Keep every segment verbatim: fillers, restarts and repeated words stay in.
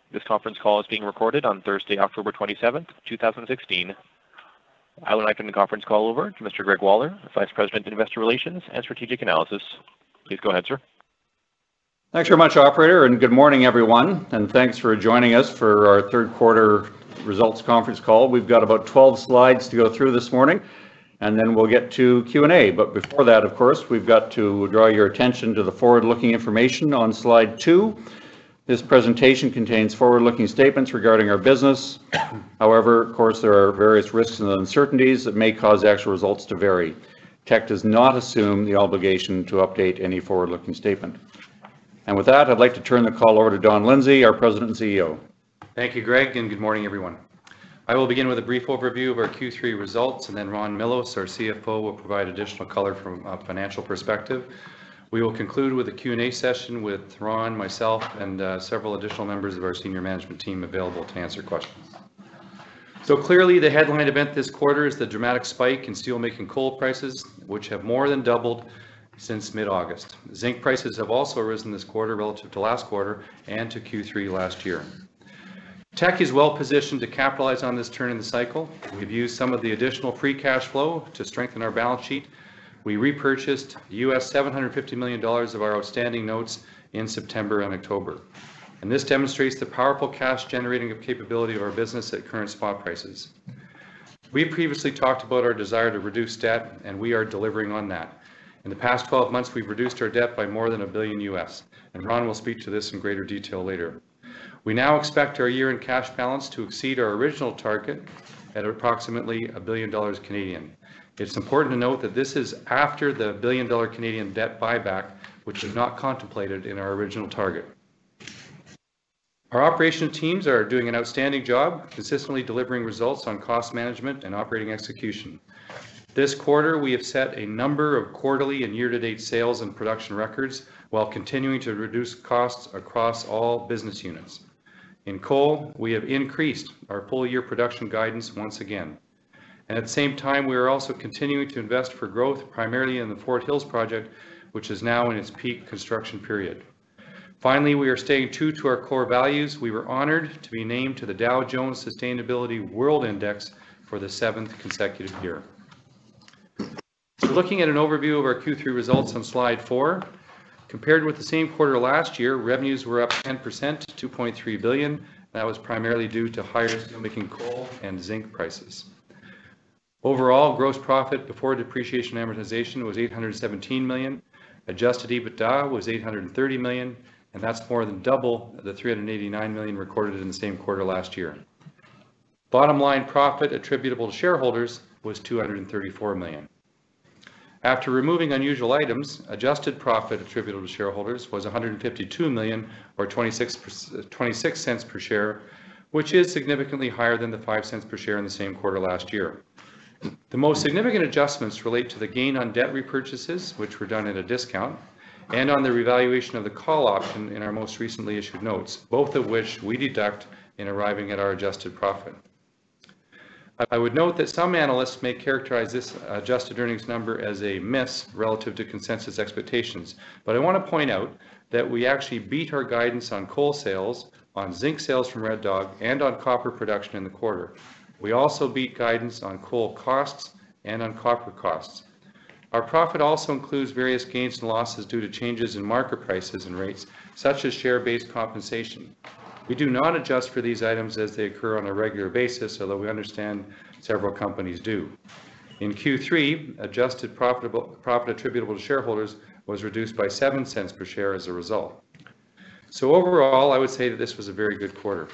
This conference call is being recorded on Thursday, October twenty-seventh, two thousand sixteen. I would like to turn the conference call over to Mister Greg Waller, Vice President, Investor Relations and Strategic Analysis. Please go ahead, sir. Thanks very much, operator, and good morning, everyone, and thanks for joining us for our third quarter results conference call. We've got about twelve slides to go through this morning, and then we'll get to Q and A. But before that, of course, we've got to draw your attention to the forward-looking information on slide two. This presentation contains forward-looking statements regarding our business. However, of course, there are various risks and uncertainties that may cause actual results to vary. Teck does not assume the obligation to update any forward-looking statement. And with that, I'd like to turn the call over to Don Lindsay, our President and C E O. Thank you, Greg, and good morning, everyone. I will begin with a brief overview of our Q three results, and then Ron Millos, our C F O, will provide additional color from a financial perspective. We will conclude with a Q and A session with Ron, myself, and uh, several additional members of our senior management team available to answer questions. So clearly, the headline event this quarter is the dramatic spike in steelmaking coal prices, which have more than doubled since mid-August. Zinc prices have also risen this quarter relative to last quarter and to Q three last year. Teck is well positioned to capitalize on this turn in the cycle. We've used some of the additional free cash flow to strengthen our balance sheet. We repurchased U S seven hundred fifty million dollars of our outstanding notes in September and October. And this demonstrates the powerful cash generating capability of our business at current spot prices. We previously talked about our desire to reduce debt, and we are delivering on that. In the past twelve months, we've reduced our debt by more than a billion U S, and Ron will speak to this in greater detail later. We now expect our year-end cash balance to exceed our original target at approximately a billion dollars Canadian. It's important to note that this is after the billion dollar Canadian debt buyback, which was not contemplated in our original target. Our operational teams are doing an outstanding job, consistently delivering results on cost management and operating execution. This quarter, we have set a number of quarterly and year-to-date sales and production records while continuing to reduce costs across all business units. In coal, we have increased our full-year production guidance once again. And at the same time, we are also continuing to invest for growth, primarily in the Fort Hills project, which is now in its peak construction period. Finally, we are staying true to our core values. We were honored to be named to the Dow Jones Sustainability World Index for the seventh consecutive year. So looking at an overview of our Q three results on slide four, compared with the same quarter last year, revenues were up ten percent to two point three billion dollars. That was primarily due to higher steelmaking coal and zinc prices. Overall, gross profit before depreciation and amortization was eight hundred seventeen million dollars, adjusted EBITDA was eight hundred thirty million dollars, and that's more than double the three hundred eighty-nine million dollars recorded in the same quarter last year. Bottom line profit attributable to shareholders was two hundred thirty-four million dollars. After removing unusual items, adjusted profit attributable to shareholders was one hundred fifty-two million dollars or twenty-six cents per share, which is significantly higher than the five cents per share in the same quarter last year. The most significant adjustments relate to the gain on debt repurchases, which were done at a discount, and on the revaluation of the call option in our most recently issued notes, both of which we deduct in arriving at our adjusted profit. I would note that some analysts may characterize this adjusted earnings number as a miss relative to consensus expectations, but I want to point out that we actually beat our guidance on coal sales, on zinc sales from Red Dog, and on copper production in the quarter. We also beat guidance on coal costs and on copper costs. Our profit also includes various gains and losses due to changes in market prices and rates, such as share-based compensation. We do not adjust for these items as they occur on a regular basis, although we understand several companies do. In Q three, adjusted profitable, profit attributable to shareholders was reduced by seven cents per share as a result. So overall, I would say that this was a very good quarter.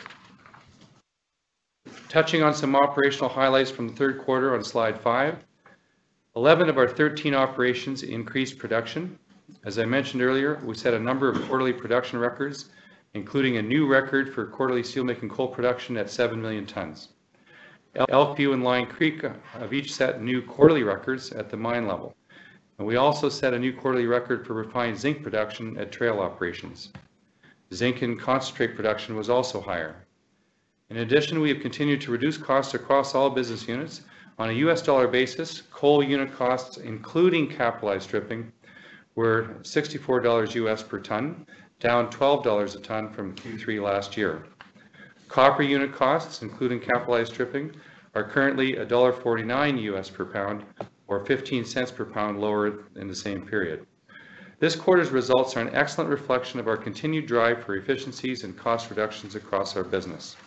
Touching on some operational highlights from the third quarter on slide five, eleven of our thirteen operations increased production. As I mentioned earlier, we set a number of quarterly production records, including a new record for quarterly steelmaking coal production at seven million tons. Elkview and Lion Creek have each set new quarterly records at the mine level. And we also set a new quarterly record for refined zinc production at Trail operations. Zinc and concentrate production was also higher. In addition, we have continued to reduce costs across all business units. On a U S dollar basis, coal unit costs, including capitalized stripping, were sixty-four dollars U S per ton, down twelve dollars a ton from Q three last year. Copper unit costs, including capitalized stripping, are currently one dollar forty-nine U S per pound, or fifteen cents per pound lower in the same period. This quarter's results are an excellent reflection of our continued drive for efficiencies and cost reductions across our business.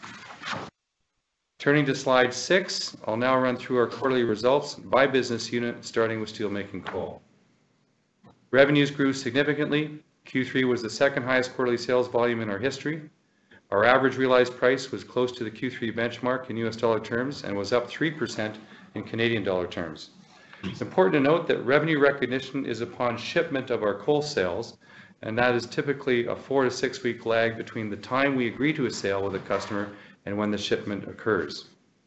Turning to slide six, I'll now run through our quarterly results by business unit, starting with steelmaking coal. Revenues grew significantly. Q three was the second highest quarterly sales volume in our history. Our average realized price was close to the Q three benchmark in U S dollar terms and was up three percent in Canadian dollar terms. It's important to note that revenue recognition is upon shipment of our coal sales, and that is typically a four to six week lag between the time we agree to a sale with a customer and when the shipment occurs.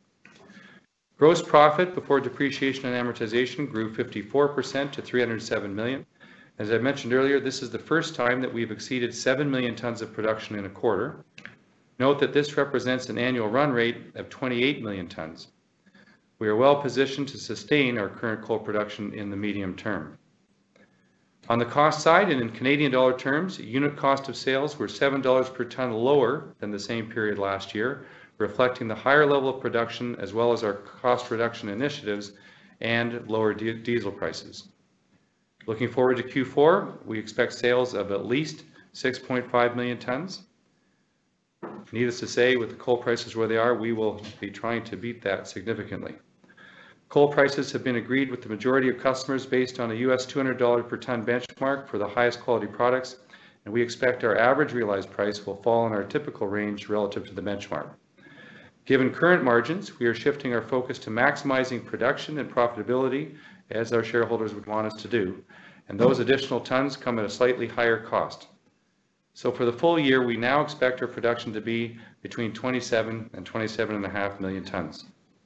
Gross profit before depreciation and amortization grew fifty-four percent to three hundred seven million. As I mentioned earlier, this is the first time that we've exceeded seven million tons of production in a quarter. Note that this represents an annual run rate of twenty-eight million tons. We are well positioned to sustain our current coal production in the medium term. On the cost side, and in Canadian dollar terms, unit cost of sales were seven dollars per ton lower than the same period last year, reflecting the higher level of production as well as our cost reduction initiatives and lower diesel prices. Looking forward to Q four, we expect sales of at least six point five million tons. Needless to say, with the coal prices where they are, we will be trying to beat that significantly. Coal prices have been agreed with the majority of customers based on a U S two hundred dollars per ton benchmark for the highest quality products, and we expect our average realized price will fall in our typical range relative to the benchmark. Given current margins, we are shifting our focus to maximizing production and profitability, as our shareholders would want us to do, and those additional tons come at a slightly higher cost. So for the full year, we now expect our production to be between twenty-seven and twenty-seven and a half million tons.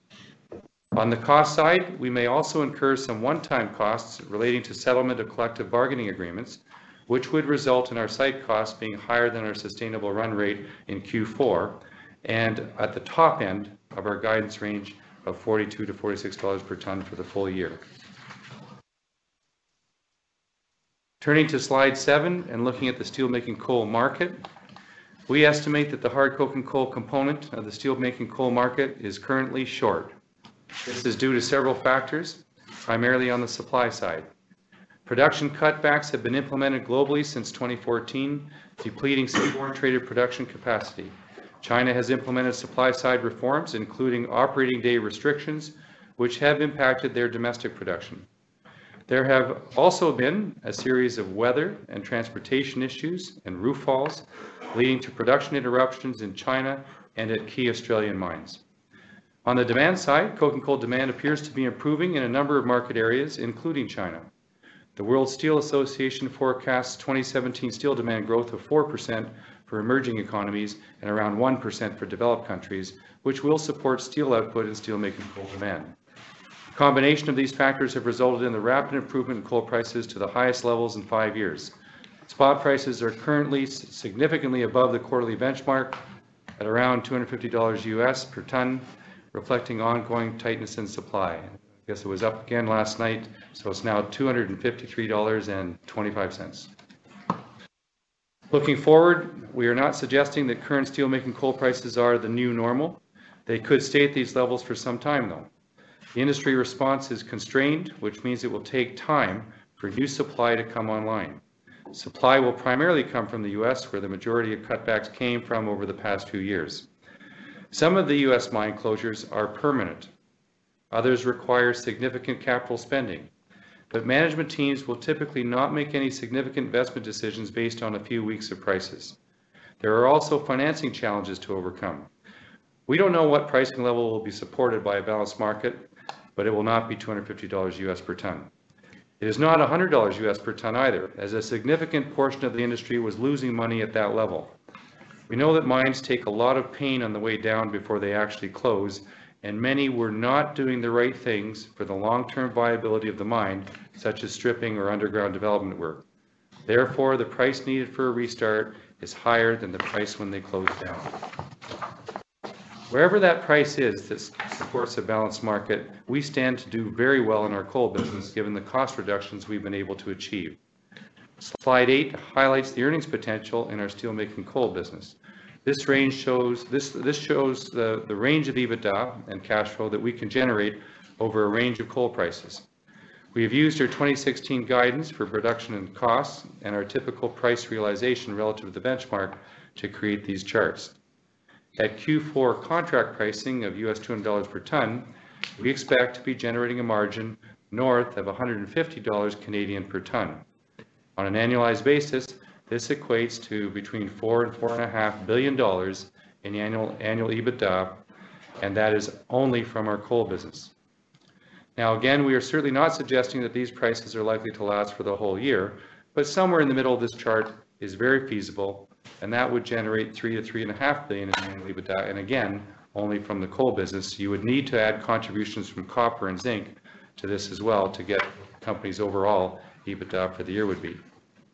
On the cost side, we may also incur some one-time costs relating to settlement of collective bargaining agreements, which would result in our site costs being higher than our sustainable run rate in Q four, and at the top end of our guidance range of forty-two to forty-six dollars per ton for the full year. Turning to slide seven and looking at the steelmaking coal market, we estimate that the hard coking coal component of the steelmaking coal market is currently short. This is due to several factors, primarily on the supply side. Production cutbacks have been implemented globally since twenty fourteen, depleting seaborne traded production capacity. China has implemented supply-side reforms, including operating day restrictions, which have impacted their domestic production. There have also been a series of weather and transportation issues and roof falls, leading to production interruptions in China and at key Australian mines. On the demand side, coking coal demand appears to be improving in a number of market areas, including China. The World Steel Association forecasts twenty seventeen steel demand growth of four percent for emerging economies and around one percent for developed countries, which will support steel output and steelmaking coal demand. A combination of these factors have resulted in the rapid improvement in coal prices to the highest levels in five years. Spot prices are currently significantly above the quarterly benchmark at around two hundred fifty dollars U S per ton, reflecting ongoing tightness in supply. I guess it was up again last night, so it's now two hundred fifty-three dollars and twenty-five cents. Looking forward, we are not suggesting that current steelmaking coal prices are the new normal. They could stay at these levels for some time though. The industry response is constrained, which means it will take time for new supply to come online. Supply will primarily come from the U S, where the majority of cutbacks came from over the past few years. Some of the U S mine closures are permanent. Others require significant capital spending. But management teams will typically not make any significant investment decisions based on a few weeks of prices. There are also financing challenges to overcome. We don't know what pricing level will be supported by a balanced market, but it will not be two hundred fifty dollars U S per ton. It is not one hundred dollars U S per ton either, as a significant portion of the industry was losing money at that level. We know that mines take a lot of pain on the way down before they actually close, and many were not doing the right things for the long-term viability of the mine, such as stripping or underground development work. Therefore, the price needed for a restart is higher than the price when they close down. Wherever that price is that supports a balanced market, we stand to do very well in our coal business given the cost reductions we've been able to achieve. Slide eight highlights the earnings potential in our steelmaking coal business. This range shows this this shows the, the range of EBITDA and cash flow that we can generate over a range of coal prices. We have used our twenty sixteen guidance for production and costs and our typical price realization relative to the benchmark to create these charts. At Q four contract pricing of U S two hundred dollars per ton, we expect to be generating a margin north of one hundred fifty dollars Canadian per ton. On an annualized basis, this equates to between four and four and a half billion dollars in annual annual EBITDA, and that is only from our coal business. Now again, we are certainly not suggesting that these prices are likely to last for the whole year, but somewhere in the middle of this chart is very feasible, and that would generate three to three and a half billion in annual EBITDA, and again, only from the coal business. You would need to add contributions from copper and zinc to this as well to get the company's overall EBITDA for the year would be.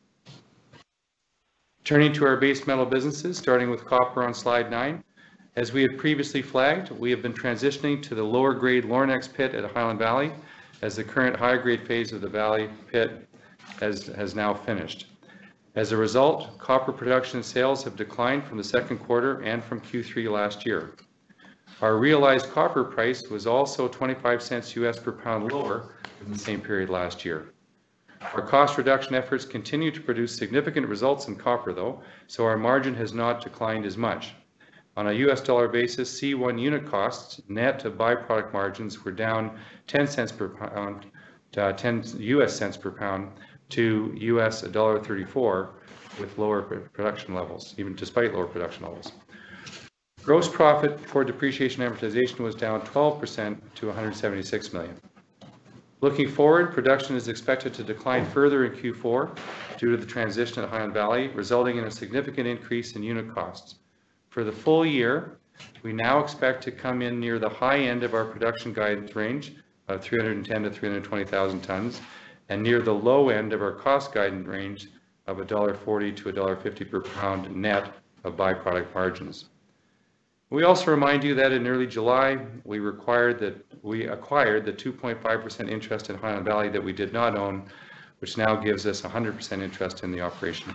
Turning to our base metal businesses, starting with copper on slide nine. As we had previously flagged, we have been transitioning to the lower grade Lornex pit at Highland Valley, as the current higher grade phase of the Valley pit has, has now finished. As a result, copper production and sales have declined from the second quarter and from Q three last year. Our realized copper price was also twenty-five cents U S per pound lower than the same period last year. Our cost reduction efforts continue to produce significant results in copper though, so our margin has not declined as much. On a U S dollar basis, C one unit costs, net of byproduct margins, were down ten cents per pound, uh, ten U S cents per pound to U S one dollar thirty-four with lower production levels, even despite lower production levels. Gross profit before depreciation and amortization was down twelve percent to one hundred seventy-six million. Looking forward, production is expected to decline further in Q four due to the transition at Highland Valley, resulting in a significant increase in unit costs. For the full year, we now expect to come in near the high end of our production guidance range of three hundred ten to three hundred twenty thousand tons and near the low end of our cost guidance range of one dollar forty to one dollar fifty per pound net of byproduct margins. We also remind you that in early July, we required that we acquired the two point five percent interest in Highland Valley that we did not own, which now gives us one hundred percent interest in the operation.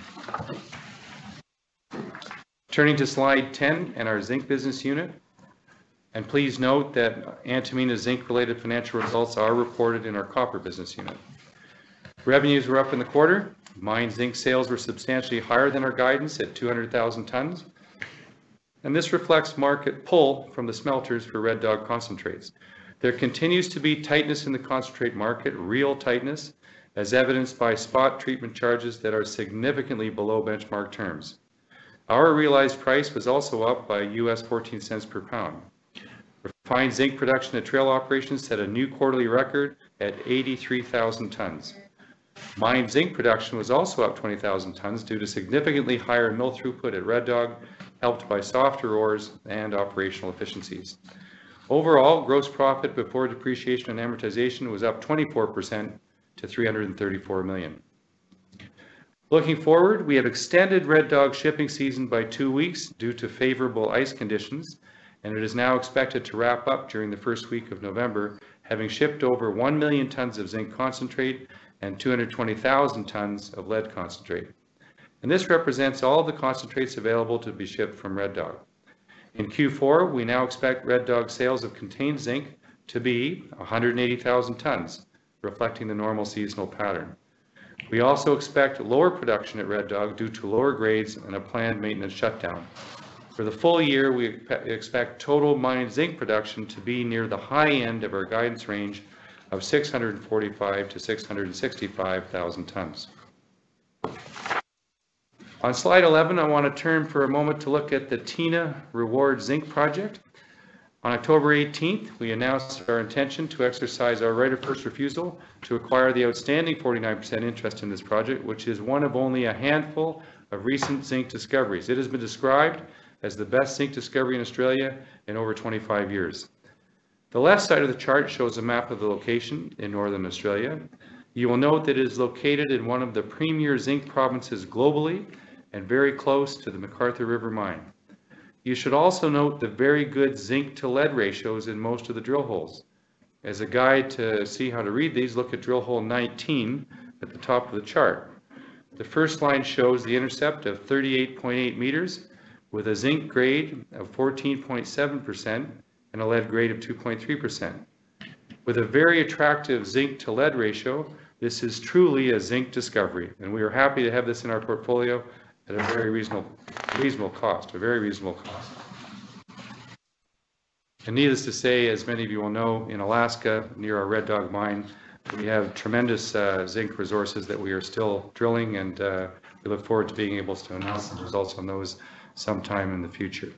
Turning to slide ten and our zinc business unit, and please note that Antamina zinc-related financial results are reported in our copper business unit. Revenues were up in the quarter. Mine zinc sales were substantially higher than our guidance at two hundred thousand tons. And this reflects market pull from the smelters for Red Dog concentrates. There continues to be tightness in the concentrate market, real tightness, as evidenced by spot treatment charges that are significantly below benchmark terms. Our realized price was also up by U S fourteen cents per pound. Refined zinc production at Trail operations set a new quarterly record at eighty-three thousand tons. Mine zinc production was also up twenty thousand tons due to significantly higher mill throughput at Red Dog, helped by softer ores and operational efficiencies. Overall, gross profit before depreciation and amortization was up twenty-four percent to three hundred thirty-four million. Looking forward, we have extended Red Dog shipping season by two weeks due to favorable ice conditions, and it is now expected to wrap up during the first week of November, having shipped over one million tons of zinc concentrate and two hundred twenty thousand tons of lead concentrate. And this represents all the concentrates available to be shipped from Red Dog. In Q four, we now expect Red Dog sales of contained zinc to be one hundred eighty thousand tons, reflecting the normal seasonal pattern. We also expect lower production at Red Dog due to lower grades and a planned maintenance shutdown. For the full year, we expect total mine zinc production to be near the high end of our guidance range of six hundred forty-five to six hundred sixty-five thousand tons. On slide eleven, I want to turn for a moment to look at the Tena Reward Zinc project. On October eighteenth, we announced our intention to exercise our right of first refusal to acquire the outstanding forty-nine percent interest in this project, which is one of only a handful of recent zinc discoveries. It has been described as the best zinc discovery in Australia in over twenty-five years. The left side of the chart shows a map of the location in Northern Australia. You will note that it is located in one of the premier zinc provinces globally and very close to the McArthur River mine. You should also note the very good zinc to lead ratios in most of the drill holes. As a guide to see how to read these, look at drill hole nineteen at the top of the chart. The first line shows the intercept of thirty-eight point eight meters, with a zinc grade of fourteen point seven percent and a lead grade of two point three percent. With a very attractive zinc to lead ratio, this is truly a zinc discovery, and we are happy to have this in our portfolio at a very reasonable, reasonable cost, a very reasonable cost. And needless to say, as many of you will know, in Alaska, near our Red Dog mine, we have tremendous uh, zinc resources that we are still drilling, and uh, we look forward to being able to announce the results on those sometime in the future.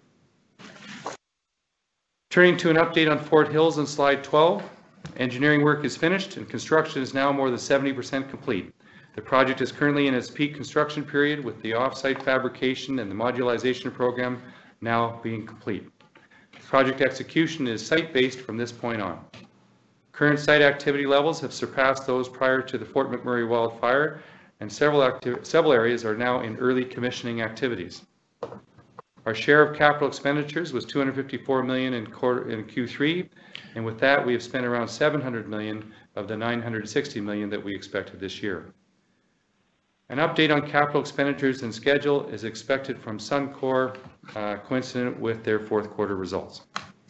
Turning to an update on Fort Hills on slide twelve, engineering work is finished and construction is now more than seventy percent complete. The project is currently in its peak construction period, with the off-site fabrication and the modularization program now being complete. Project execution is site-based from this point on. Current site activity levels have surpassed those prior to the Fort McMurray wildfire, and several, acti- several areas are now in early commissioning activities. Our share of capital expenditures was two hundred fifty-four million dollars in, quarter, in Q three, and with that we have spent around seven hundred million dollars of the nine hundred sixty million dollars that we expected this year. An update on capital expenditures and schedule is expected from Suncor, uh, coincident with their fourth quarter results.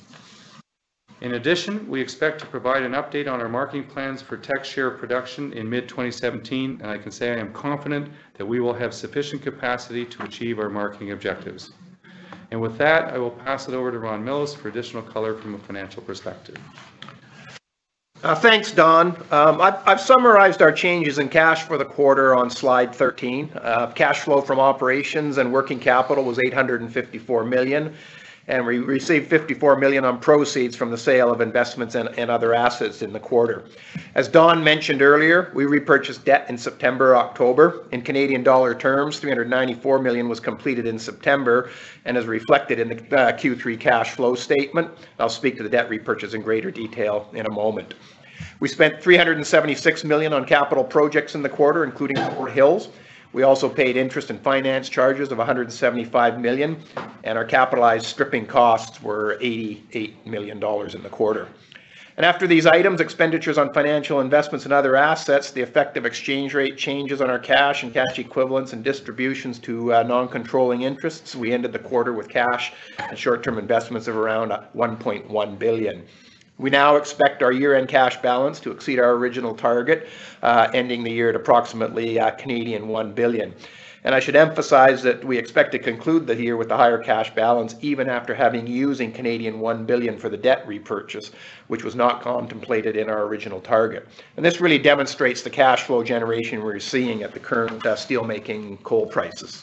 In addition, we expect to provide an update on our marketing plans for Teck share production in mid twenty seventeen, and I can say I am confident that we will have sufficient capacity to achieve our marketing objectives. And with that, I will pass it over to Ron Millos for additional color from a financial perspective. Uh, thanks, Don. Um, I've, I've summarized our changes in cash for the quarter on slide thirteen. Uh, cash flow from operations and working capital was eight hundred fifty-four million dollars, and we received fifty-four million dollars on proceeds from the sale of investments and, and other assets in the quarter. As Don mentioned earlier, we repurchased debt in September, October. In Canadian dollar terms, three hundred ninety-four million dollars was completed in September and is reflected in the uh, Q three cash flow statement. I'll speak to the debt repurchase in greater detail in a moment. We spent three hundred seventy-six million dollars on capital projects in the quarter, including Fort Hills. We also paid interest and finance charges of one hundred seventy-five million dollars, and our capitalized stripping costs were eighty-eight million dollars in the quarter. And after these items, expenditures on financial investments and other assets, the effective exchange rate changes on our cash and cash equivalents and distributions to uh, non-controlling interests, we ended the quarter with cash and short-term investments of around one point one billion dollars. We now expect our year-end cash balance to exceed our original target, uh, ending the year at approximately uh, Canadian one billion dollars. And I should emphasize that we expect to conclude the year with a higher cash balance, even after having using Canadian one billion dollars for the debt repurchase, which was not contemplated in our original target. And this really demonstrates the cash flow generation we're seeing at the current uh, steelmaking coal prices.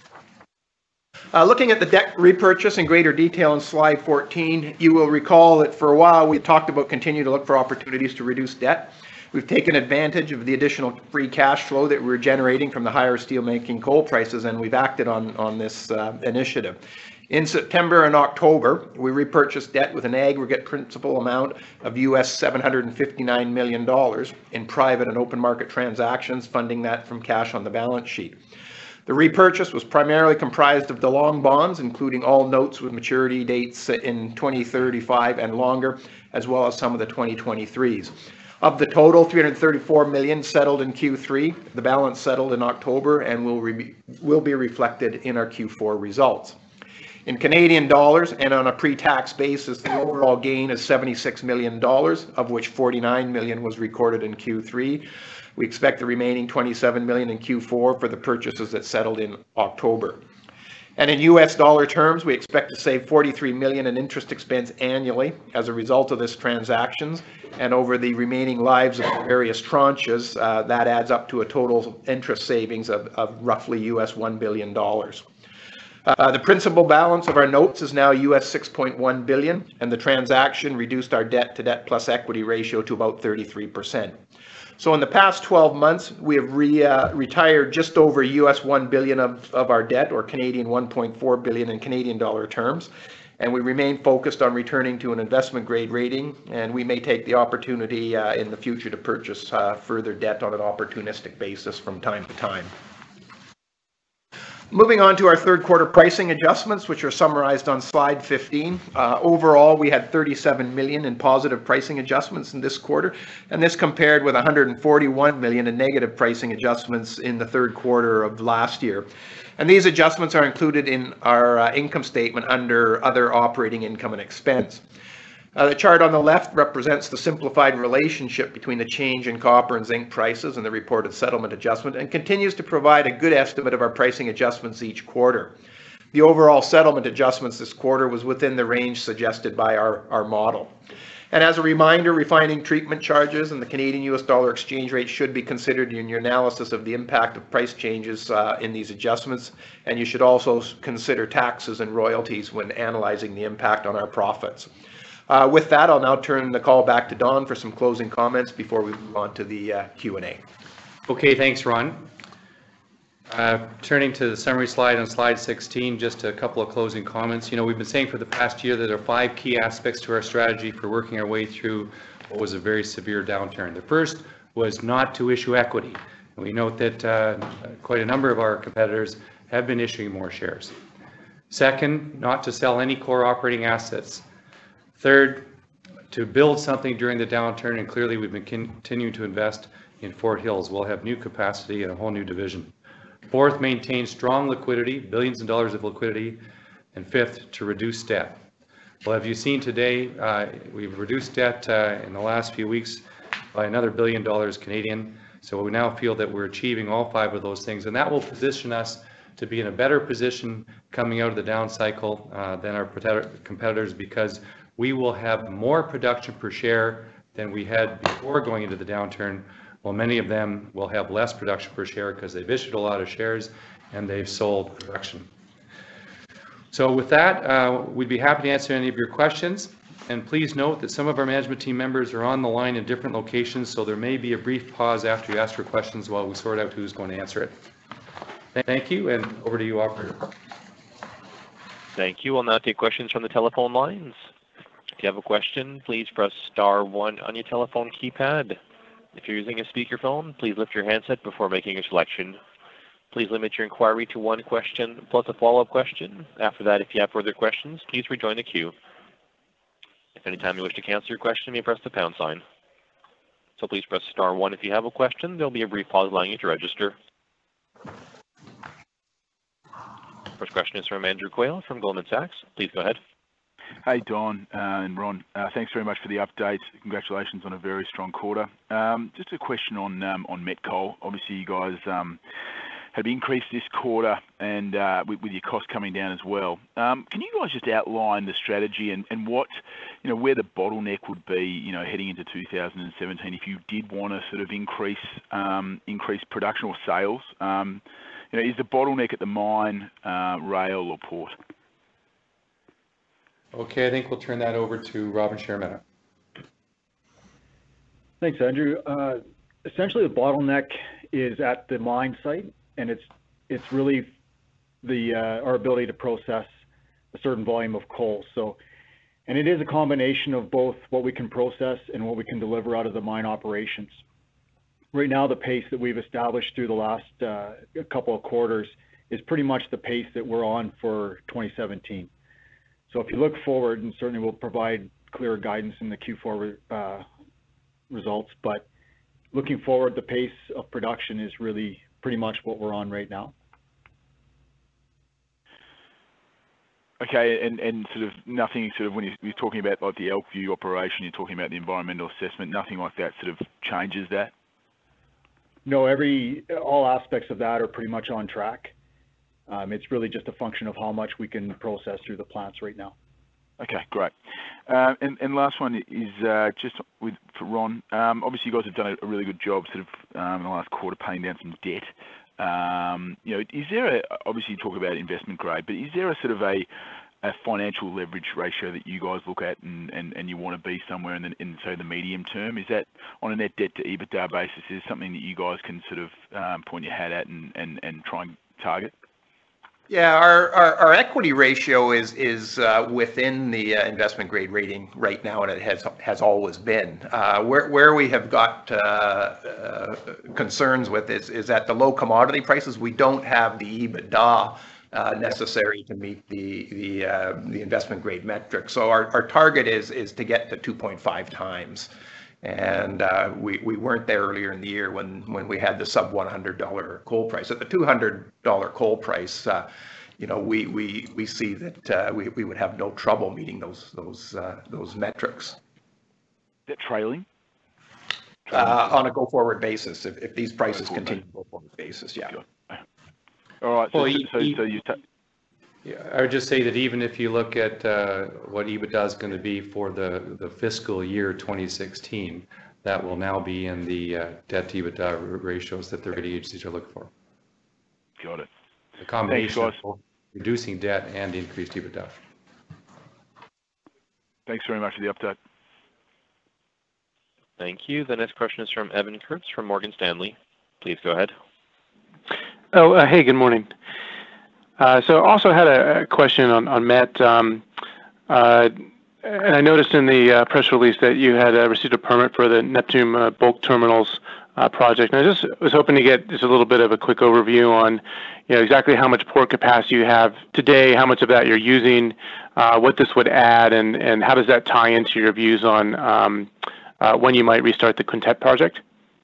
Uh, looking at the debt repurchase in greater detail in slide fourteen, you will recall that for a while we talked about continuing to look for opportunities to reduce debt. We've taken advantage of the additional free cash flow that we're generating from the higher steelmaking coal prices, and we've acted on, on this uh, initiative. In September and October, we repurchased debt with an aggregate principal amount of U S seven hundred fifty-nine million dollars in private and open market transactions, funding that from cash on the balance sheet. The repurchase was primarily comprised of the long bonds, including all notes with maturity dates in twenty thirty-five and longer, as well as some of the twenty twenty-threes. Of the total, three hundred thirty-four million dollars settled in Q three. The balance settled in October and will, re- will be reflected in our Q four results. In Canadian dollars and on a pre-tax basis, the overall gain is seventy-six million dollars, of which forty-nine million dollars was recorded in Q three. We expect the remaining twenty-seven million dollars in Q four for the purchases that settled in October. And in U S dollar terms, we expect to save forty-three million dollars in interest expense annually as a result of this transactions. And over the remaining lives of the various tranches, uh, that adds up to a total interest savings of, of roughly U S one billion dollars. Uh, the principal balance of our notes is now U S six point one billion dollars, and the transaction reduced our debt to debt plus equity ratio to about thirty-three percent. So in the past twelve months, we have re, uh, retired just over U S one billion dollars of, of our debt, or Canadian one point four billion dollars in Canadian dollar terms, and we remain focused on returning to an investment grade rating, and we may take the opportunity uh, in the future to purchase uh, further debt on an opportunistic basis from time to time. Moving on to our third quarter pricing adjustments, which are summarized on slide fifteen. Uh, overall, we had thirty-seven million in positive pricing adjustments in this quarter, and this compared with one hundred forty-one million in negative pricing adjustments in the third quarter of last year. And these adjustments are included in our uh, income statement under other operating income and expense. Uh, the chart on the left represents the simplified relationship between the change in copper and zinc prices and the reported settlement adjustment, and continues to provide a good estimate of our pricing adjustments each quarter. The overall settlement adjustments this quarter was within the range suggested by our, our model. And as a reminder, refining treatment charges and the Canadian U S dollar exchange rate should be considered in your analysis of the impact of price changes uh, in these adjustments, and you should also consider taxes and royalties when analyzing the impact on our profits. Uh, with that, I'll now turn the call back to Don for some closing comments before we move on to the uh, Q and A. Okay, thanks, Ron. Uh, turning to the summary slide on slide sixteen, just a couple of closing comments. You know, we've been saying for the past year that there are five key aspects to our strategy for working our way through what was a very severe downturn. The first was not to issue equity. And we note that uh, quite a number of our competitors have been issuing more shares. Second, not to sell any core operating assets. Third, to build something during the downturn, and clearly we've been continuing to invest in Fort Hills. We'll have new capacity and a whole new division. Fourth, maintain strong liquidity, billions of dollars of liquidity. And fifth, to reduce debt. Well, have you seen today, uh, we've reduced debt uh, in the last few weeks by another billion dollars Canadian. So we now feel that we're achieving all five of those things, and that will position us to be in a better position coming out of the down cycle uh, than our competitors, because we will have more production per share than we had before going into the downturn, while many of them will have less production per share because they've issued a lot of shares and they've sold production. So with that, uh, we'd be happy to answer any of your questions. And please note that some of our management team members are on the line in different locations, so there may be a brief pause after you ask for questions while we sort out who's going to answer it. Thank you, and over to you, operator. Thank you. We'll now take questions from the telephone lines. If you have a question, please press star one on your telephone keypad. If you're using a speakerphone, please lift your handset before making a selection. Please limit your inquiry to one question plus a follow-up question. After that, if you have further questions, please rejoin the queue. If any time you wish to cancel your question, you may press the pound sign. So please press star one if you have a question. There'll be a brief pause allowing you to register. First question is from Andrew Quayle from Goldman Sachs. Please go ahead. Hey, Don uh, and Ron. Uh, thanks very much for the update. Congratulations on a very strong quarter. Um, just a question on um, on met coal. Obviously, you guys um, have increased this quarter, and uh, with, with your costs coming down as well. Um, can you guys just outline the strategy and, and what, you know, where the bottleneck would be, you know, heading into two thousand seventeen if you did want to sort of increase um, increase production or sales? Um, you know, is the bottleneck at the mine, uh, rail or port? Okay, I think we'll turn that over to Robin Sherman. Thanks, Andrew. Uh, essentially, the bottleneck is at the mine site, and it's it's really the uh, our ability to process a certain volume of coal. So, and it is a combination of both what we can process and what we can deliver out of the mine operations. Right now, the pace that we've established through the last uh, couple of quarters is pretty much the pace that we're on for twenty seventeen. So if you look forward, and certainly we'll provide clearer guidance in the Q four uh, results, but looking forward, the pace of production is really pretty much what we're on right now. Okay, and, and sort of nothing sort of when you're talking about like the Elkview operation, you're talking about the environmental assessment, nothing like that sort of changes that? No, every, all aspects of that are pretty much on track. Um, it's really just a function of how much we can process through the plants right now. Okay, great. Uh, and, and last one is uh, just with for Ron. Um, obviously, you guys have done a really good job sort of um, in the last quarter paying down some debt. Um, you know, is there a, obviously you talk about investment grade, but is there a sort of a, a financial leverage ratio that you guys look at and, and, and you want to be somewhere in, the, in, say, the medium term? Is that on a net debt to EBITDA basis, is something that you guys can sort of um, point your hat at and, and, and try and target? Yeah, our, our, our equity ratio is is uh, within the uh, investment grade rating right now, and it has has always been. Uh, where where we have got uh, uh, concerns with is is at the low commodity prices. We don't have the EBITDA uh, necessary to meet the the uh, the investment grade metric. So our, our target is is to get to two point five times. And uh, we, we weren't there earlier in the year when, when we had the sub one hundred dollar coal price. At the two hundred dollar coal price, uh, you know, we, we, we see that uh, we, we would have no trouble meeting those those uh, those metrics. Is that trailing? Uh, on a go-forward basis, if, if these prices continue on a go-forward basis, yeah. All right, so, Well, so, so, e- so you ta- Yeah, I would just say that even if you look at uh, what EBITDA is going to be for the, the fiscal year twenty sixteen, that will now be in the uh, debt to EBITDA r- ratios that the rating agencies are looking for. got it. The combination of guys. both reducing debt and increased EBITDA. Thanks very much for the update. Thank you. The next question is from Evan Kurtz from Morgan Stanley. Please go ahead. Oh, uh, hey, good morning. Uh, so also had a, a question on, on Met. Um, uh, and I noticed in the uh, press release that you had uh, received a permit for the Neptune uh, bulk terminals uh, project. And I just was hoping to get just a little bit of a quick overview on, you know, exactly how much port capacity you have today, how much of that you're using, uh, what this would add, and, and how does that tie into your views on um, uh, when you might restart the Quintet project?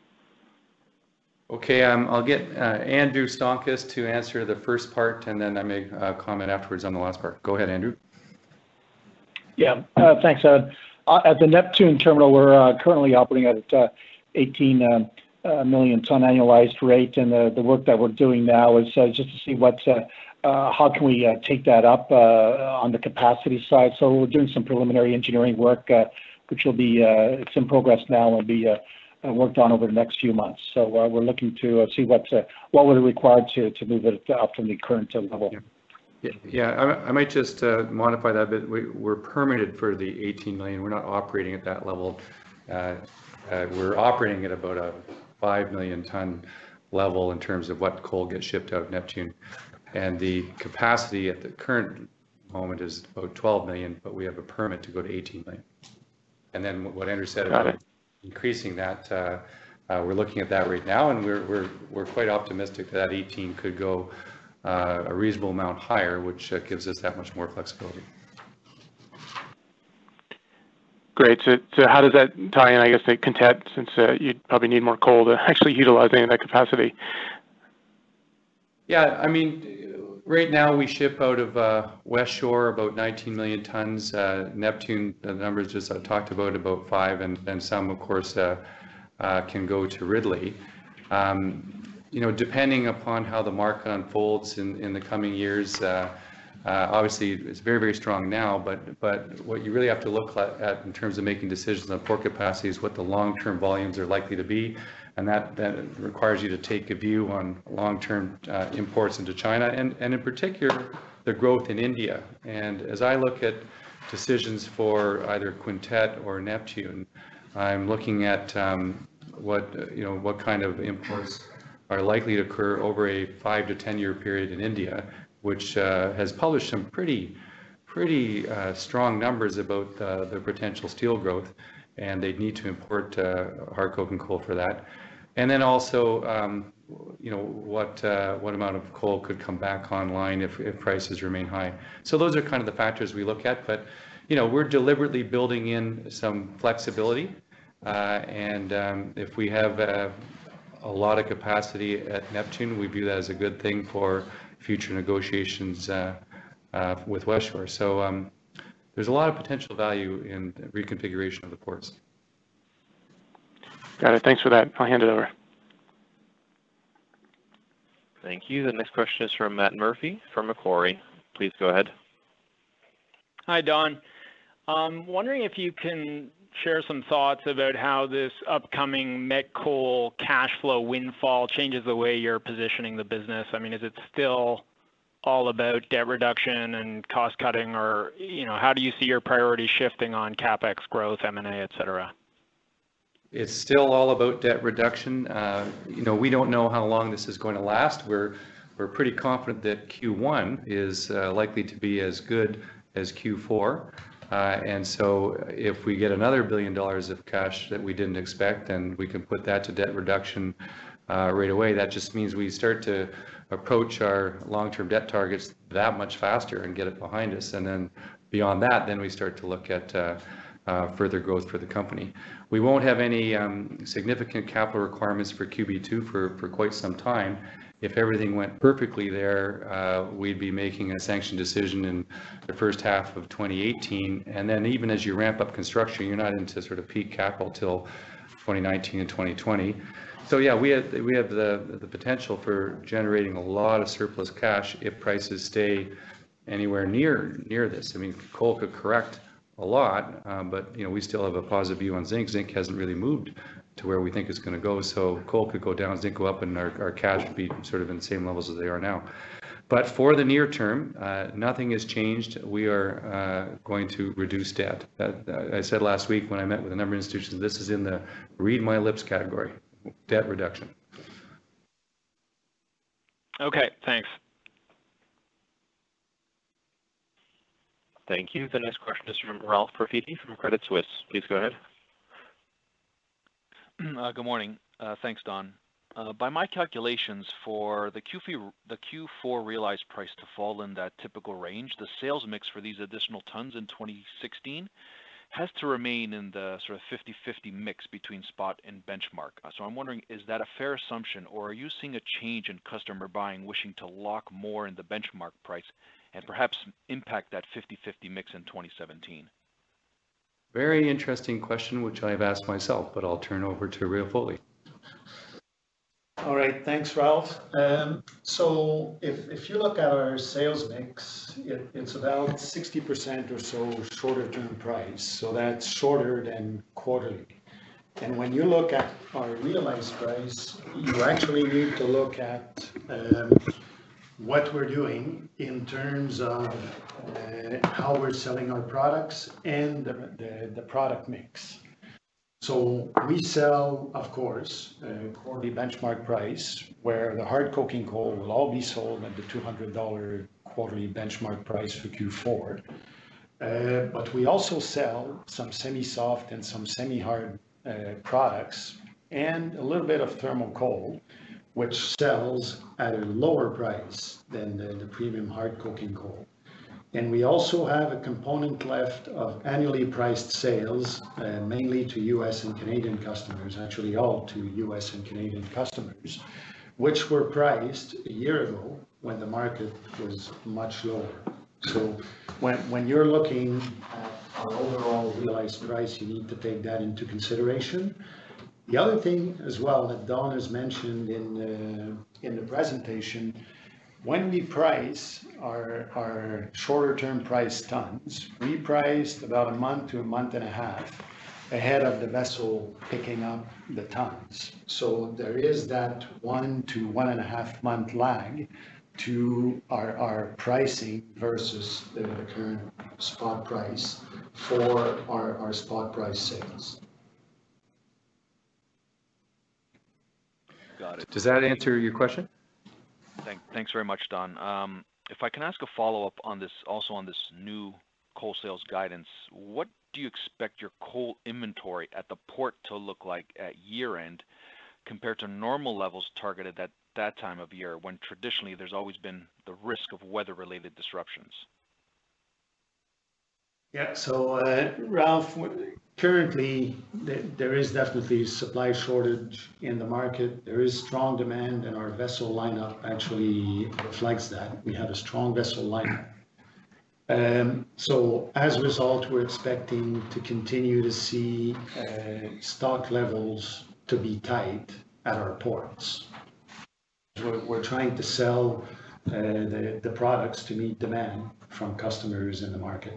Okay, um, I'll get uh, Andrew Stonkus to answer the first part, and then I may uh, comment afterwards on the last part. Go ahead, Andrew. Yeah, uh, thanks, Ed. Uh, at the Neptune terminal, we're uh, currently operating at uh, eighteen um, uh, million ton annualized rate, and the, the work that we're doing now is uh, just to see what, uh, uh, how can we uh, take that up uh, on the capacity side. So we're doing some preliminary engineering work, uh, which will be, uh, it's in progress now and will be uh, uh, worked on over the next few months. So uh, we're looking to uh, see what, uh, what would it require to, to move it up from the current uh, level. Yeah. Yeah, I, I might just uh, modify that a bit. We, we're permitted for the eighteen million. We're not operating at that level. Uh, uh, we're operating at about a five million ton level in terms of what coal gets shipped out of Neptune. And the capacity at the current moment is about twelve million, but we have a permit to go to eighteen million. And then what Andrew said Got about it. increasing that, uh, uh, we're looking at that right now, and we're, we're, we're quite optimistic that that eighteen could go Uh, a reasonable amount higher, which uh, gives us that much more flexibility. Great. So, so how does that tie in, I guess, to Quintet, since uh, you'd probably need more coal to actually utilize any of that capacity? Yeah, I mean, right now we ship out of uh, West Shore about nineteen million tons. Uh, Neptune, the numbers just I talked about, about five, and, and some, of course, uh, uh, can go to Ridley. Um, You know, depending upon how the market unfolds in, in the coming years, uh, uh, obviously it's very, very strong now, but but what you really have to look at, at in terms of making decisions on port capacity is what the long-term volumes are likely to be, and that, that requires you to take a view on long-term uh, imports into China, and, and in particular, the growth in India. And as I look at decisions for either Quintet or Neptune, I'm looking at um, what, you know, what kind of imports are likely to occur over a five to ten year period in India, which uh, has published some pretty, pretty uh, strong numbers about uh, the potential steel growth, and they'd need to import uh, hard coking coal for that. And then also, um, you know, what uh, what amount of coal could come back online if, if prices remain high. So those are kind of the factors we look at, but you know, we're deliberately building in some flexibility, uh, and um, if we have uh, a lot of capacity at Neptune, we view that as a good thing for future negotiations uh, uh, with West Shore. So um, there's a lot of potential value in reconfiguration of the ports. Got it. Thanks for that. I'll hand it over. Thank you. The next question is from Matt Murphy from Macquarie. Please go ahead. Hi, Don. Um, wondering if you can share some thoughts about how this upcoming met coal cash flow windfall changes the way you're positioning the business. I mean, is it still all about debt reduction and cost cutting, or, you know, how do you see your priorities shifting on CapEx growth, M and A, et cetera? It's still all about debt reduction. Uh, you know, we don't know how long this is going to last. We're we're pretty confident that Q one is uh, likely to be as good as Q four. Uh, and so if we get another billion dollars of cash that we didn't expect, and we can put that to debt reduction uh, right away, that just means we start to approach our long-term debt targets that much faster and get it behind us. And then beyond that, then we start to look at uh, uh, further growth for the company. We won't have any um, significant capital requirements for Q B two for, for quite some time. If everything went perfectly there, uh, we'd be making a sanction decision in the first half of twenty eighteen. And then even as you ramp up construction, you're not into sort of peak capital till twenty nineteen and twenty twenty. So yeah, we have, we have the, the potential for generating a lot of surplus cash if prices stay anywhere near near this. I mean, coal could correct a lot, uh, but you know, we still have a positive view on zinc. Zinc hasn't really moved to where we think it's going to go. So coal could go down, zinc go up, and our, our cash would be sort of in the same levels as they are now. But for the near term, uh, nothing has changed. We are uh, going to reduce debt. That, uh, I said last week when I met with a number of institutions, this is in the read my lips category, debt reduction. Okay, thanks. Thank you. The next question is from Ralph Profiti from Credit Suisse. Please go ahead. Uh, good morning. Uh, thanks, Don. Uh, by my calculations, for the Q four, the Q four realized price to fall in that typical range, the sales mix for these additional tons in twenty sixteen has to remain in the sort of fifty fifty mix between spot and benchmark. Uh, so I'm wondering, is that a fair assumption, or are you seeing a change in customer buying wishing to lock more in the benchmark price and perhaps impact that fifty fifty mix in twenty seventeen? Very interesting question, which I've asked myself, but I'll turn over to Rio Foley. All right, thanks, Ralph. Um, so if, if you look at our sales mix, it, it's about sixty percent or so shorter term price. So that's shorter than quarterly. And when you look at our realized price, you actually need to look at um, what we're doing in terms of uh, how we're selling our products and the, the, the product mix. So we sell, of course, uh, quarterly benchmark price, where the hard coking coal will all be sold at the two hundred dollar quarterly benchmark price for Q four. Uh, but we also sell some semi-soft and some semi-hard uh, products and a little bit of thermal coal, which sells at a lower price than the, the premium hard coking coal. And we also have a component left of annually priced sales, uh, mainly to U S and Canadian customers, actually all to U S and Canadian customers, which were priced a year ago when the market was much lower. So when, when you're looking at our overall realized price, you need to take that into consideration. The other thing as well that Don has mentioned in, uh, in the presentation, when we price our, our shorter term price tons, we priced about a month to a month and a half ahead of the vessel picking up the tons. So there is that one to one and a half month lag to our, our pricing versus the, the current spot price for our, our spot price sales. Got it. Does that answer your question? Thank, thanks very much, Don. Um, if I can ask a follow-up on this, also on this new coal sales guidance, what do you expect your coal inventory at the port to look like at year end compared to normal levels targeted at that time of year when traditionally there's always been the risk of weather-related disruptions? Yeah, so uh, Ralph, currently th there is definitely supply shortage in the market. There is strong demand, and our vessel lineup actually reflects that. We have a strong vessel lineup. Um, so as a result, we're expecting to continue to see uh, stock levels to be tight at our ports. We're, we're trying to sell uh, the, the products to meet demand from customers in the market.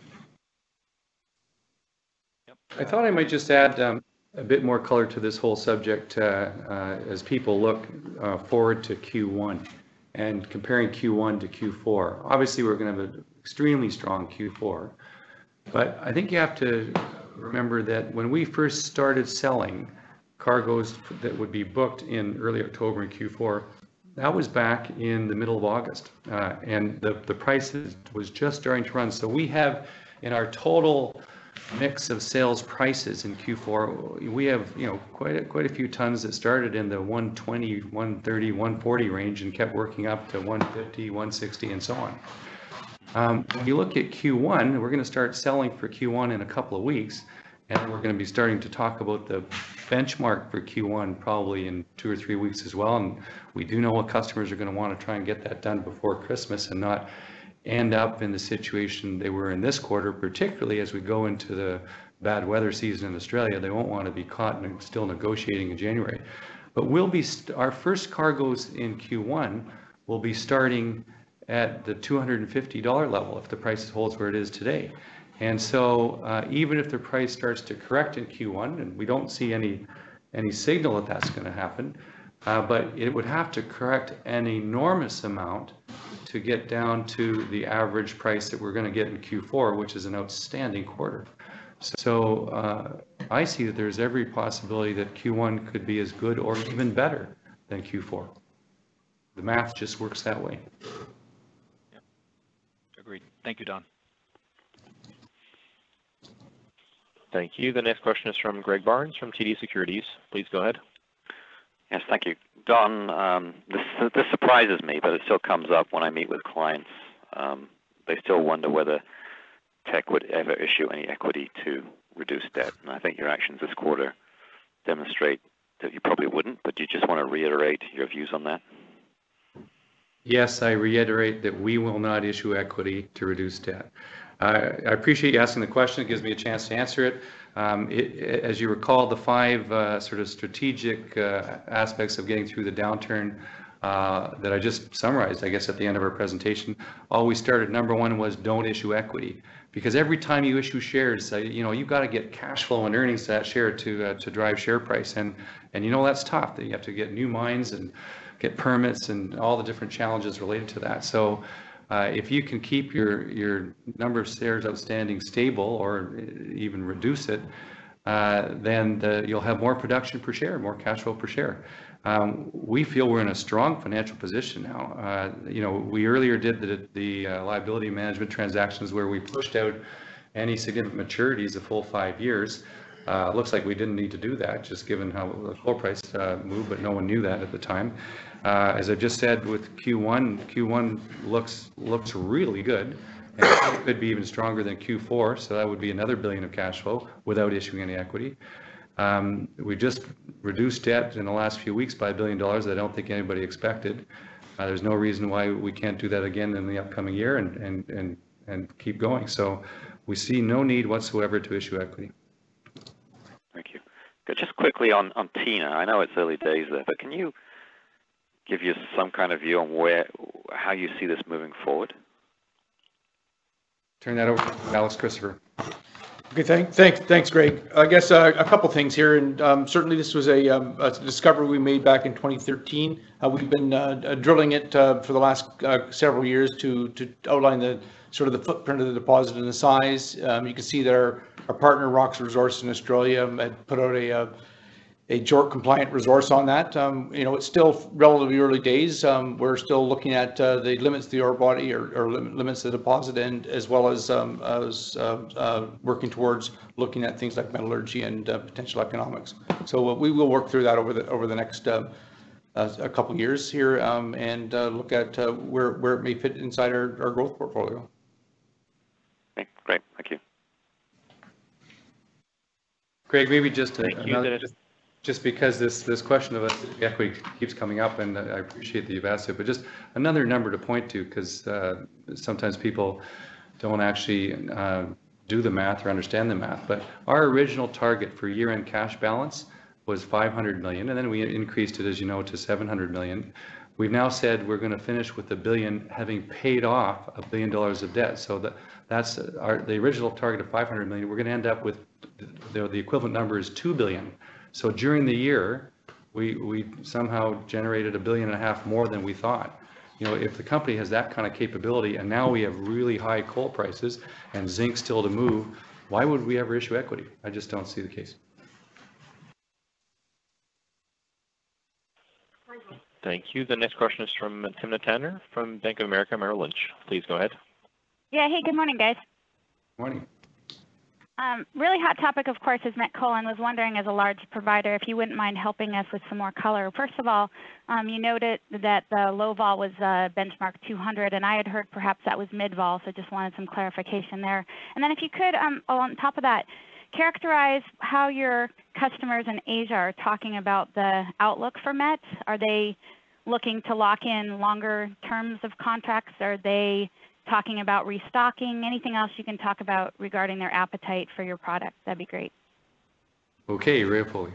I thought I might just add um, a bit more color to this whole subject uh, uh, as people look uh, forward to Q one and comparing Q one to Q four. Obviously, we're going to have an extremely strong Q four, but I think you have to remember that when we first started selling cargoes that would be booked in early October in Q four, that was back in the middle of August, uh, and the, the price was just starting to run. So we have, in our total mix of sales prices in Q four, we have, you know, quite a, quite a few tons that started in the one twenty, one thirty, one forty range and kept working up to one fifty, one sixty, and so on. Um, when you look at Q one, we're going to start selling for Q one in a couple of weeks, and we're going to be starting to talk about the benchmark for Q one probably in two or three weeks as well. And we do know what customers are going to want to try and get that done before Christmas and not end up in the situation they were in this quarter, particularly as we go into the bad weather season in Australia. They won't want to be caught and still negotiating in January. But we'll be, our first cargoes in Q one will be starting at the two hundred fifty dollar level if the price holds where it is today. And so uh, even if the price starts to correct in Q one, and we don't see any any signal that that's going to happen, uh, but it would have to correct an enormous amount to get down to the average price that we're going to get in Q four, which is an outstanding quarter. So uh, I see that there's every possibility that Q one could be as good or even better than Q four. The math just works that way. Yep. Agreed. Thank you, Don. Thank you. The next question is from Greg Barnes from T D Securities. Please go ahead. Yes, thank you. Don, um, this, this surprises me, but it still comes up when I meet with clients. Um, they still wonder whether Teck would ever issue any equity to reduce debt. And I think your actions this quarter demonstrate that you probably wouldn't, but do you just want to reiterate your views on that? Yes, I reiterate that we will not issue equity to reduce debt. Uh, I appreciate you asking the question. It gives me a chance to answer it. Um, it as you recall, the five uh, sort of strategic uh, aspects of getting through the downturn uh, that I just summarized, I guess, at the end of our presentation, all we started, number one was don't issue equity. Because every time you issue shares, uh, you know, you've got to get cash flow and earnings to that share to uh, to drive share price. And, and you know, that's tough. You have to get new mines and get permits and all the different challenges related to that. So uh, if you can keep your, your number of shares outstanding stable or even reduce it, uh, then the, you'll have more production per share, more cash flow per share. Um, we feel we're in a strong financial position now. Uh, you know, we earlier did the, the uh, liability management transactions where we pushed out any significant maturities a full five years. Uh, looks like we didn't need to do that, just given how the gold price uh, moved, but no one knew that at the time. Uh, as I just said, with Q one, Q one looks looks really good, and it could be even stronger than Q four. So that would be another billion of cash flow without issuing any equity. Um, we just reduced debt in the last few weeks by a billion dollars that I don't think anybody expected. Uh, there's no reason why we can't do that again in the upcoming year and and and and keep going. So we see no need whatsoever to issue equity. Thank you. Just quickly on, on Tena, I know it's early days there, but can you give you some kind of view on where, how you see this moving forward? Turn that over to Alex Christopher. Okay, thank, thanks, thanks, Greg. I guess uh, a couple things here, and um, certainly this was a, um, a discovery we made back in twenty thirteen. Uh, we've been uh, drilling it uh, for the last uh, several years to to outline the sort of the footprint of the deposit and the size. Um, you can see that our, our partner Rox Resources in Australia had put out a, a a JORC compliant resource on that. Um, you know, it's still relatively early days. Um, we're still looking at uh, the limits of the ore body or, or limits of the deposit, and as well as um, as uh, uh, working towards looking at things like metallurgy and uh, potential economics. So uh, we will work through that over the over the next uh, uh, a couple of years here, um, and uh, look at uh, where where it may fit inside our, our growth portfolio. Okay, great, thank you. Greg, maybe just Thank another, you. just, just because this this question of equity keeps coming up, and I appreciate that you've asked it, but just another number to point to, because uh, sometimes people don't actually uh, do the math or understand the math. But our original target for year-end cash balance was five hundred million, and then we increased it, as you know, to seven hundred million. We've now said we're going to finish with a billion, having paid off a billion dollars of debt. So that that's our the original target of five hundred million. We're going to end up with the, the equivalent number is two billion. So during the year, we we somehow generated a billion and a half more than we thought. You know, if the company has that kind of capability, and now we have really high coal prices and zinc still to move, why would we ever issue equity? I just don't see the case. Thank you. The next question is from Timna Tanner from Bank of America Merrill Lynch. Please go ahead. Yeah, hey, good morning, guys. Morning. Um, really hot topic, of course, is met coal, and was wondering, as a large provider, if you wouldn't mind helping us with some more color. First of all, um, you noted that the low vol was uh, benchmark two hundred, and I had heard perhaps that was mid vol, so just wanted some clarification there. And then if you could, um, on top of that, characterize how your customers in Asia are talking about the outlook for met. Are they looking to lock in longer terms of contracts? Are they talking about restocking? Anything else you can talk about regarding their appetite for your product? That'd be great. Okay, Ray Foley.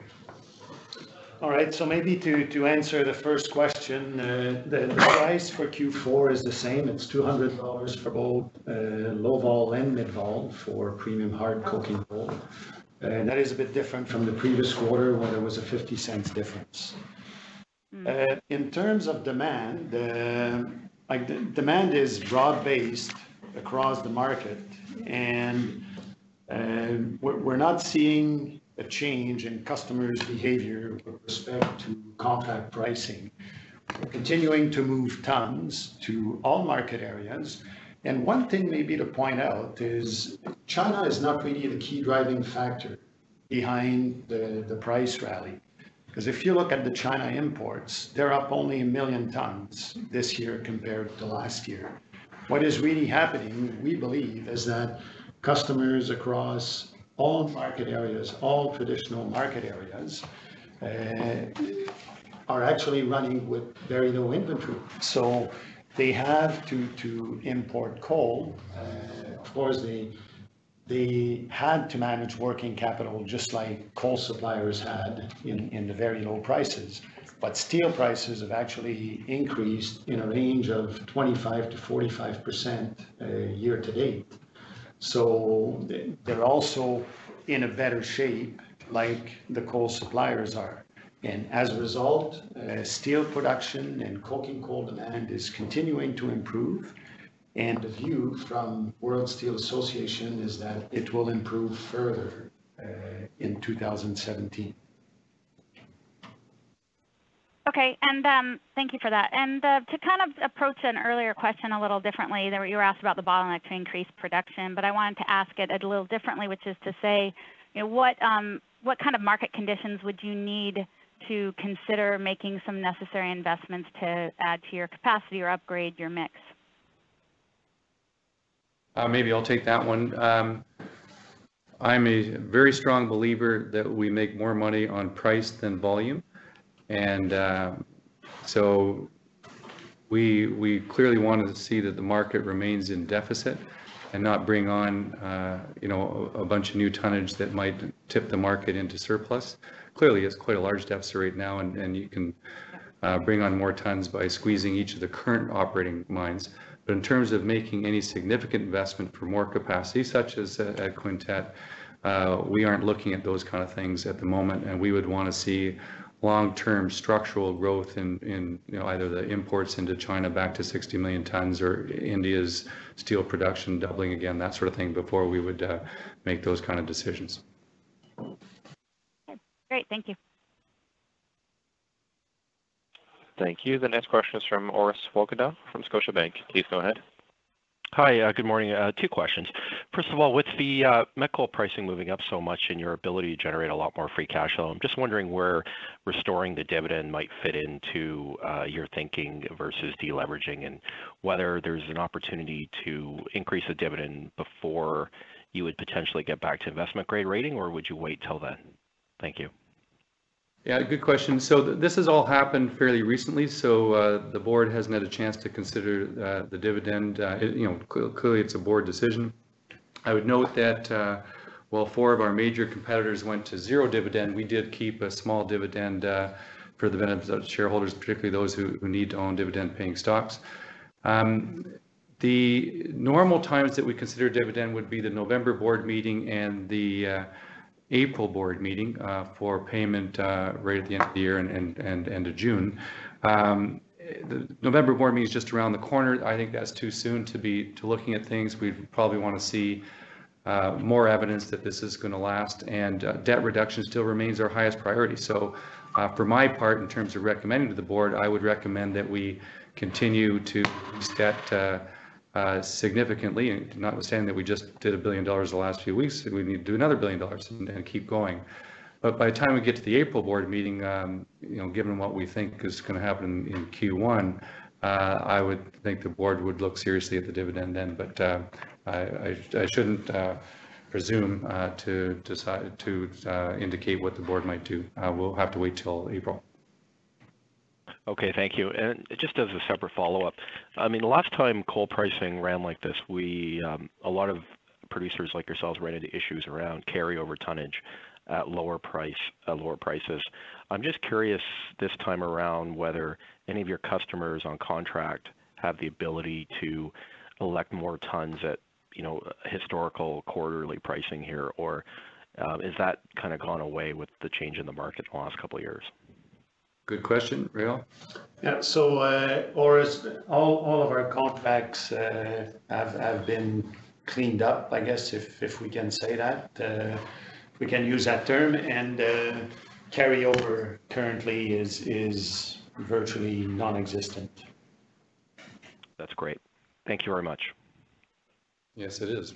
All right, so maybe to, to answer the first question, uh, the, the price for Q four is the same. It's two hundred dollars for both uh, low vol and mid vol for premium hard coking coal. Uh, that is a bit different from the previous quarter where there was a fifty cents difference. Mm. Uh, in terms of demand, uh, like the demand is broad-based across the market, and uh, we're, we're not seeing a change in customers' behavior with respect to contract pricing. We're continuing to move tons to all market areas. And one thing maybe to point out is China is not really the key driving factor behind the, the price rally. Because if you look at the China imports, they're up only a million tons this year compared to last year. What is really happening, we believe, is that customers across all market areas, all traditional market areas, uh, are actually running with very low inventory. So they have to, to import coal. Uh, of course, they, they had to manage working capital just like coal suppliers had in, in the very low prices. But steel prices have actually increased in a range of twenty-five to forty-five percent uh, year to date. So they're also in a better shape like the coal suppliers are. And as a result, uh, steel production and coking coal demand is continuing to improve. And the view from World Steel Association is that it will improve further uh, in two thousand seventeen. Okay, and um, thank you for that. And uh, to kind of approach an earlier question a little differently, there you were asked about the bottleneck to increase production, but I wanted to ask it a little differently, which is to say, you know, what um, what kind of market conditions would you need to consider making some necessary investments to add to your capacity or upgrade your mix? Uh, maybe I'll take that one. Um, I'm a very strong believer that we make more money on price than volume. And uh, so we, we clearly wanted to see that the market remains in deficit and not bring on, uh, you know, a, a bunch of new tonnage that might tip the market into surplus. Clearly, it's quite a large deficit right now, and, and you can uh, bring on more tons by squeezing each of the current operating mines. But in terms of making any significant investment for more capacity, such as uh, at Quintet, uh, we aren't looking at those kind of things at the moment, and we would want to see long-term structural growth in, in you know, either the imports into China back to sixty million tons or India's steel production doubling again, that sort of thing, before we would uh, make those kind of decisions. Okay. Great, thank you. Thank you. The next question is from Orest Wowkodaw from Scotiabank. Please go ahead. Hi, uh, good morning. Uh, two questions. First of all, with the uh, met coal pricing moving up so much and your ability to generate a lot more free cash flow, I'm just wondering where restoring the dividend might fit into uh, your thinking versus deleveraging, and whether there's an opportunity to increase the dividend before you would potentially get back to investment grade rating, or would you wait till then? Thank you. Yeah, good question. So th this has all happened fairly recently, so uh, the board hasn't had a chance to consider uh, the dividend. Uh, it, you know, cl clearly it's a board decision. I would note that uh, while four of our major competitors went to zero dividend, we did keep a small dividend uh, for the benefit of shareholders, particularly those who, who need to own dividend-paying stocks. Um, the normal times that we consider dividend would be the November board meeting and the uh, April board meeting uh, for payment uh, right at the end of the year and, and, and end of June. Um, the November board meeting is just around the corner. I think that's too soon to be to looking at things. We probably want to see uh, more evidence that this is going to last, and uh, debt reduction still remains our highest priority. So uh, for my part, in terms of recommending to the board, I would recommend that we continue to reduce debt uh, uh, significantly, notwithstanding that we just did a billion dollars the last few weeks. We need to do another billion dollars and, and keep going. But by the time we get to the April board meeting, um, you know, given what we think is going to happen in, in Q one, uh, I would think the board would look seriously at the dividend then. But uh, I, I, I shouldn't uh, presume uh, to decide to uh, indicate what the board might do. Uh, we'll have to wait till April. Okay, thank you. And just as a separate follow-up, I mean, the last time coal pricing ran like this, we um, a lot of producers like yourselves ran into issues around carryover tonnage at lower price, uh, lower prices. I'm just curious this time around whether any of your customers on contract have the ability to elect more tons at, you know, historical quarterly pricing here, or uh, is that kind of gone away with the change in the market in the last couple of years? Good question, Réal. Yeah, so uh, Oris, all, all of our contracts uh, have, have been cleaned up, I guess, if, if we can say that. Uh, we can use that term, and uh, carryover currently is, is virtually non-existent. That's great. Thank you very much. Yes, it is.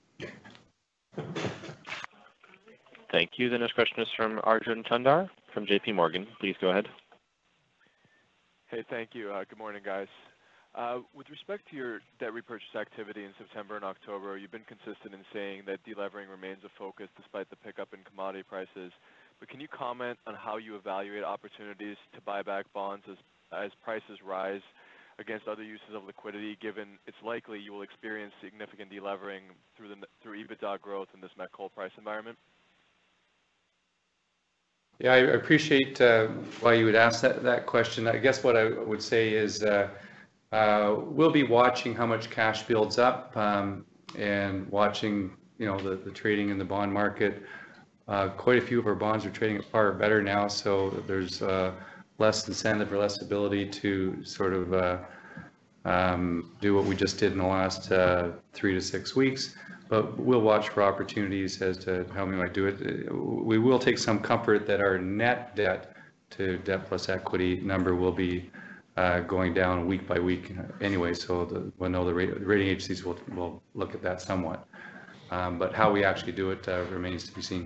Thank you. The next question is from Arjun Chandar from J P Morgan. Please go ahead. Hey, thank you. Uh, good morning, guys. Uh, with respect to your debt repurchase activity in September and October, you've been consistent in saying that delevering remains a focus despite the pickup in commodity prices. But can you comment on how you evaluate opportunities to buy back bonds as, as prices rise against other uses of liquidity, given it's likely you will experience significant delevering through, the, through EBITDA growth in this met coal price environment? Yeah, I appreciate uh, why you would ask that, that question. I guess what I would say is uh, uh, we'll be watching how much cash builds up um, and watching, you know, the, the trading in the bond market. Uh, quite a few of our bonds are trading at par or better now, so there's uh, less incentive or less ability to sort of uh, um, do what we just did in the last uh, three to six weeks. But we'll watch for opportunities as to how we might do it. We will take some comfort that our net debt to debt plus equity number will be uh, going down week by week anyway, so the, we'll know the rating agencies will, will look at that somewhat. Um, but how we actually do it uh, remains to be seen.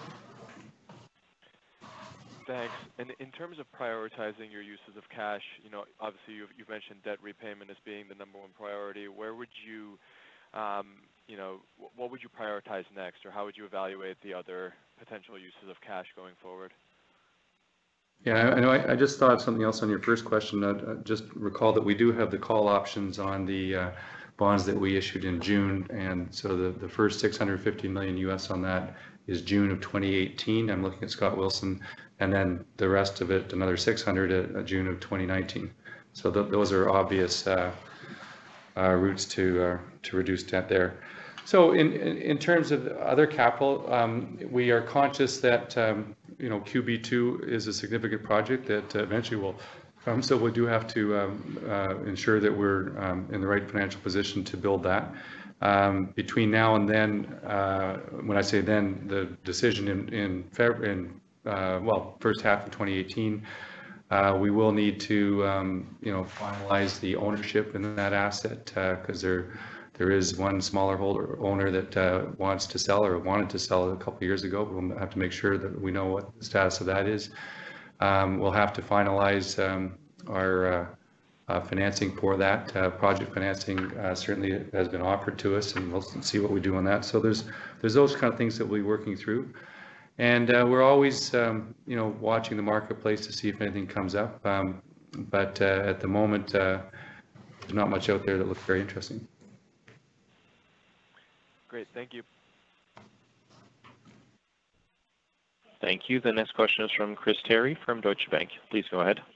Thanks. And in terms of prioritizing your uses of cash, you know, obviously you've, you've mentioned debt repayment as being the number one priority. Where would you Um, you know, what would you prioritize next, or how would you evaluate the other potential uses of cash going forward? Yeah, I know. I, I just thought of something else on your first question. Uh, just recall that we do have the call options on the uh, bonds that we issued in June, and so the, the first six hundred fifty million U S on that is June of twenty eighteen. I'm looking at Scott Wilson, and then the rest of it, another six hundred at, at June of twenty nineteen. So th those are obvious uh, uh, routes to uh, to reduce debt there. So in, in, in terms of other capital, um, we are conscious that, um, you know, Q B two is a significant project that uh, eventually will come. So we do have to um, uh, ensure that we're um, in the right financial position to build that. Um, between now and then, uh, when I say then, the decision in, in February, in, uh, well, first half of twenty eighteen, uh, we will need to, um, you know, finalize the ownership in that asset because uh, there, there is one smaller holder owner that uh, wants to sell or wanted to sell a couple of years ago. We'll have to make sure that we know what the status of that is. Um, we'll have to finalize um, our uh, uh, financing for that. Uh, project financing uh, certainly has been offered to us, and we'll see what we do on that. So there's there's those kind of things that we'll be working through. And uh, we're always, um, you know, watching the marketplace to see if anything comes up. Um, but uh, at the moment, uh, there's not much out there that looks very interesting. Great, thank you. Thank you. The next question is from Chris Terry from Deutsche Bank. Please go ahead.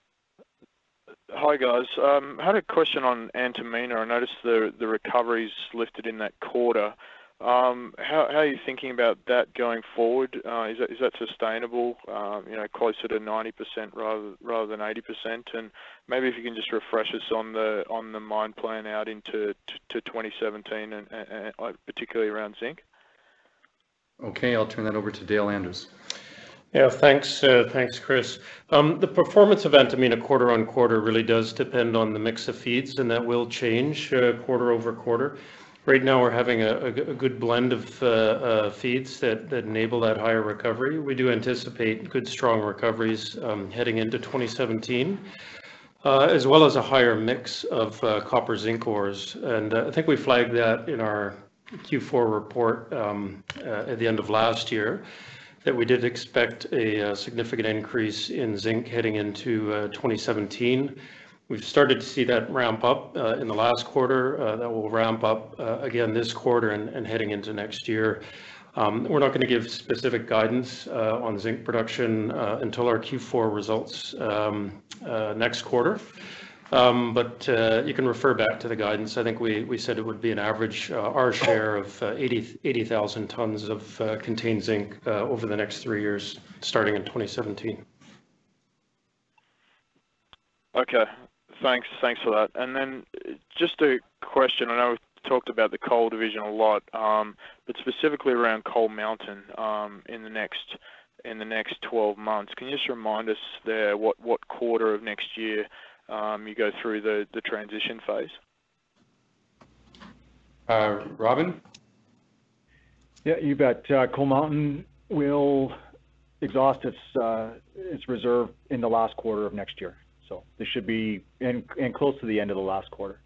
Hi guys. Um, I had a question on Antamina. I noticed the the recoveries lifted in that quarter. Um, how, how are you thinking about that going forward? Uh, is that is that sustainable? Um, you know, closer to ninety percent rather rather than eighty percent. And maybe if you can just refresh us on the on the mine plan out into to, to twenty seventeen and, and, and particularly around zinc. Okay, I'll turn that over to Dale Andrews. Yeah, thanks, uh, thanks, Chris. Um, the performance of Antamina quarter on quarter really does depend on the mix of feeds, and that will change uh, quarter over quarter. Right now, we're having a, a, a good blend of uh, uh, feeds that, that enable that higher recovery. We do anticipate good, strong recoveries um, heading into twenty seventeen, uh, as well as a higher mix of uh, copper zinc ores. And uh, I think we flagged that in our Q four report um, uh, at the end of last year, that we did expect a, a significant increase in zinc heading into uh, twenty seventeen. We've started to see that ramp up uh, in the last quarter. Uh, that will ramp up uh, again this quarter and, and heading into next year. Um, we're not going to give specific guidance uh, on zinc production uh, until our Q four results um, uh, next quarter. Um, but uh, you can refer back to the guidance. I think we, we said it would be an average, uh, our share of uh, eighty thousand tons of uh, contained zinc uh, over the next three years, starting in twenty seventeen. Okay, thanks, thanks for that. And then just a question, I know we've talked about the coal division a lot, um, but specifically around Coal Mountain um, in the next in the next twelve months. Can you just remind us there what, what quarter of next year Um, you go through the, the transition phase? Uh, Robin? Yeah, you bet. Uh, Coal Mountain will exhaust its uh, its reserve in the last quarter of next year. So this should be in, in close to the end of the last quarter.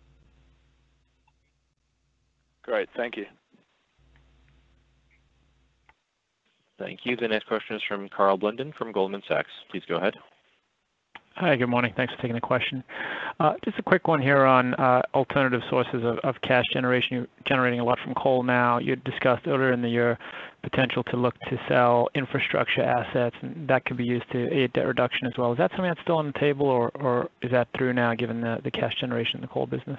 Great, thank you. Thank you. The next question is from Carl Blenden from Goldman Sachs. Please go ahead. Hi, good morning. Thanks for taking the question. Uh, just a quick one here on uh, alternative sources of, of cash generation. You're generating a lot from coal now. You discussed earlier in the year potential to look to sell infrastructure assets, and that could be used to aid debt reduction as well. Is that something that's still on the table, or, or is that through now given the, the cash generation in the coal business?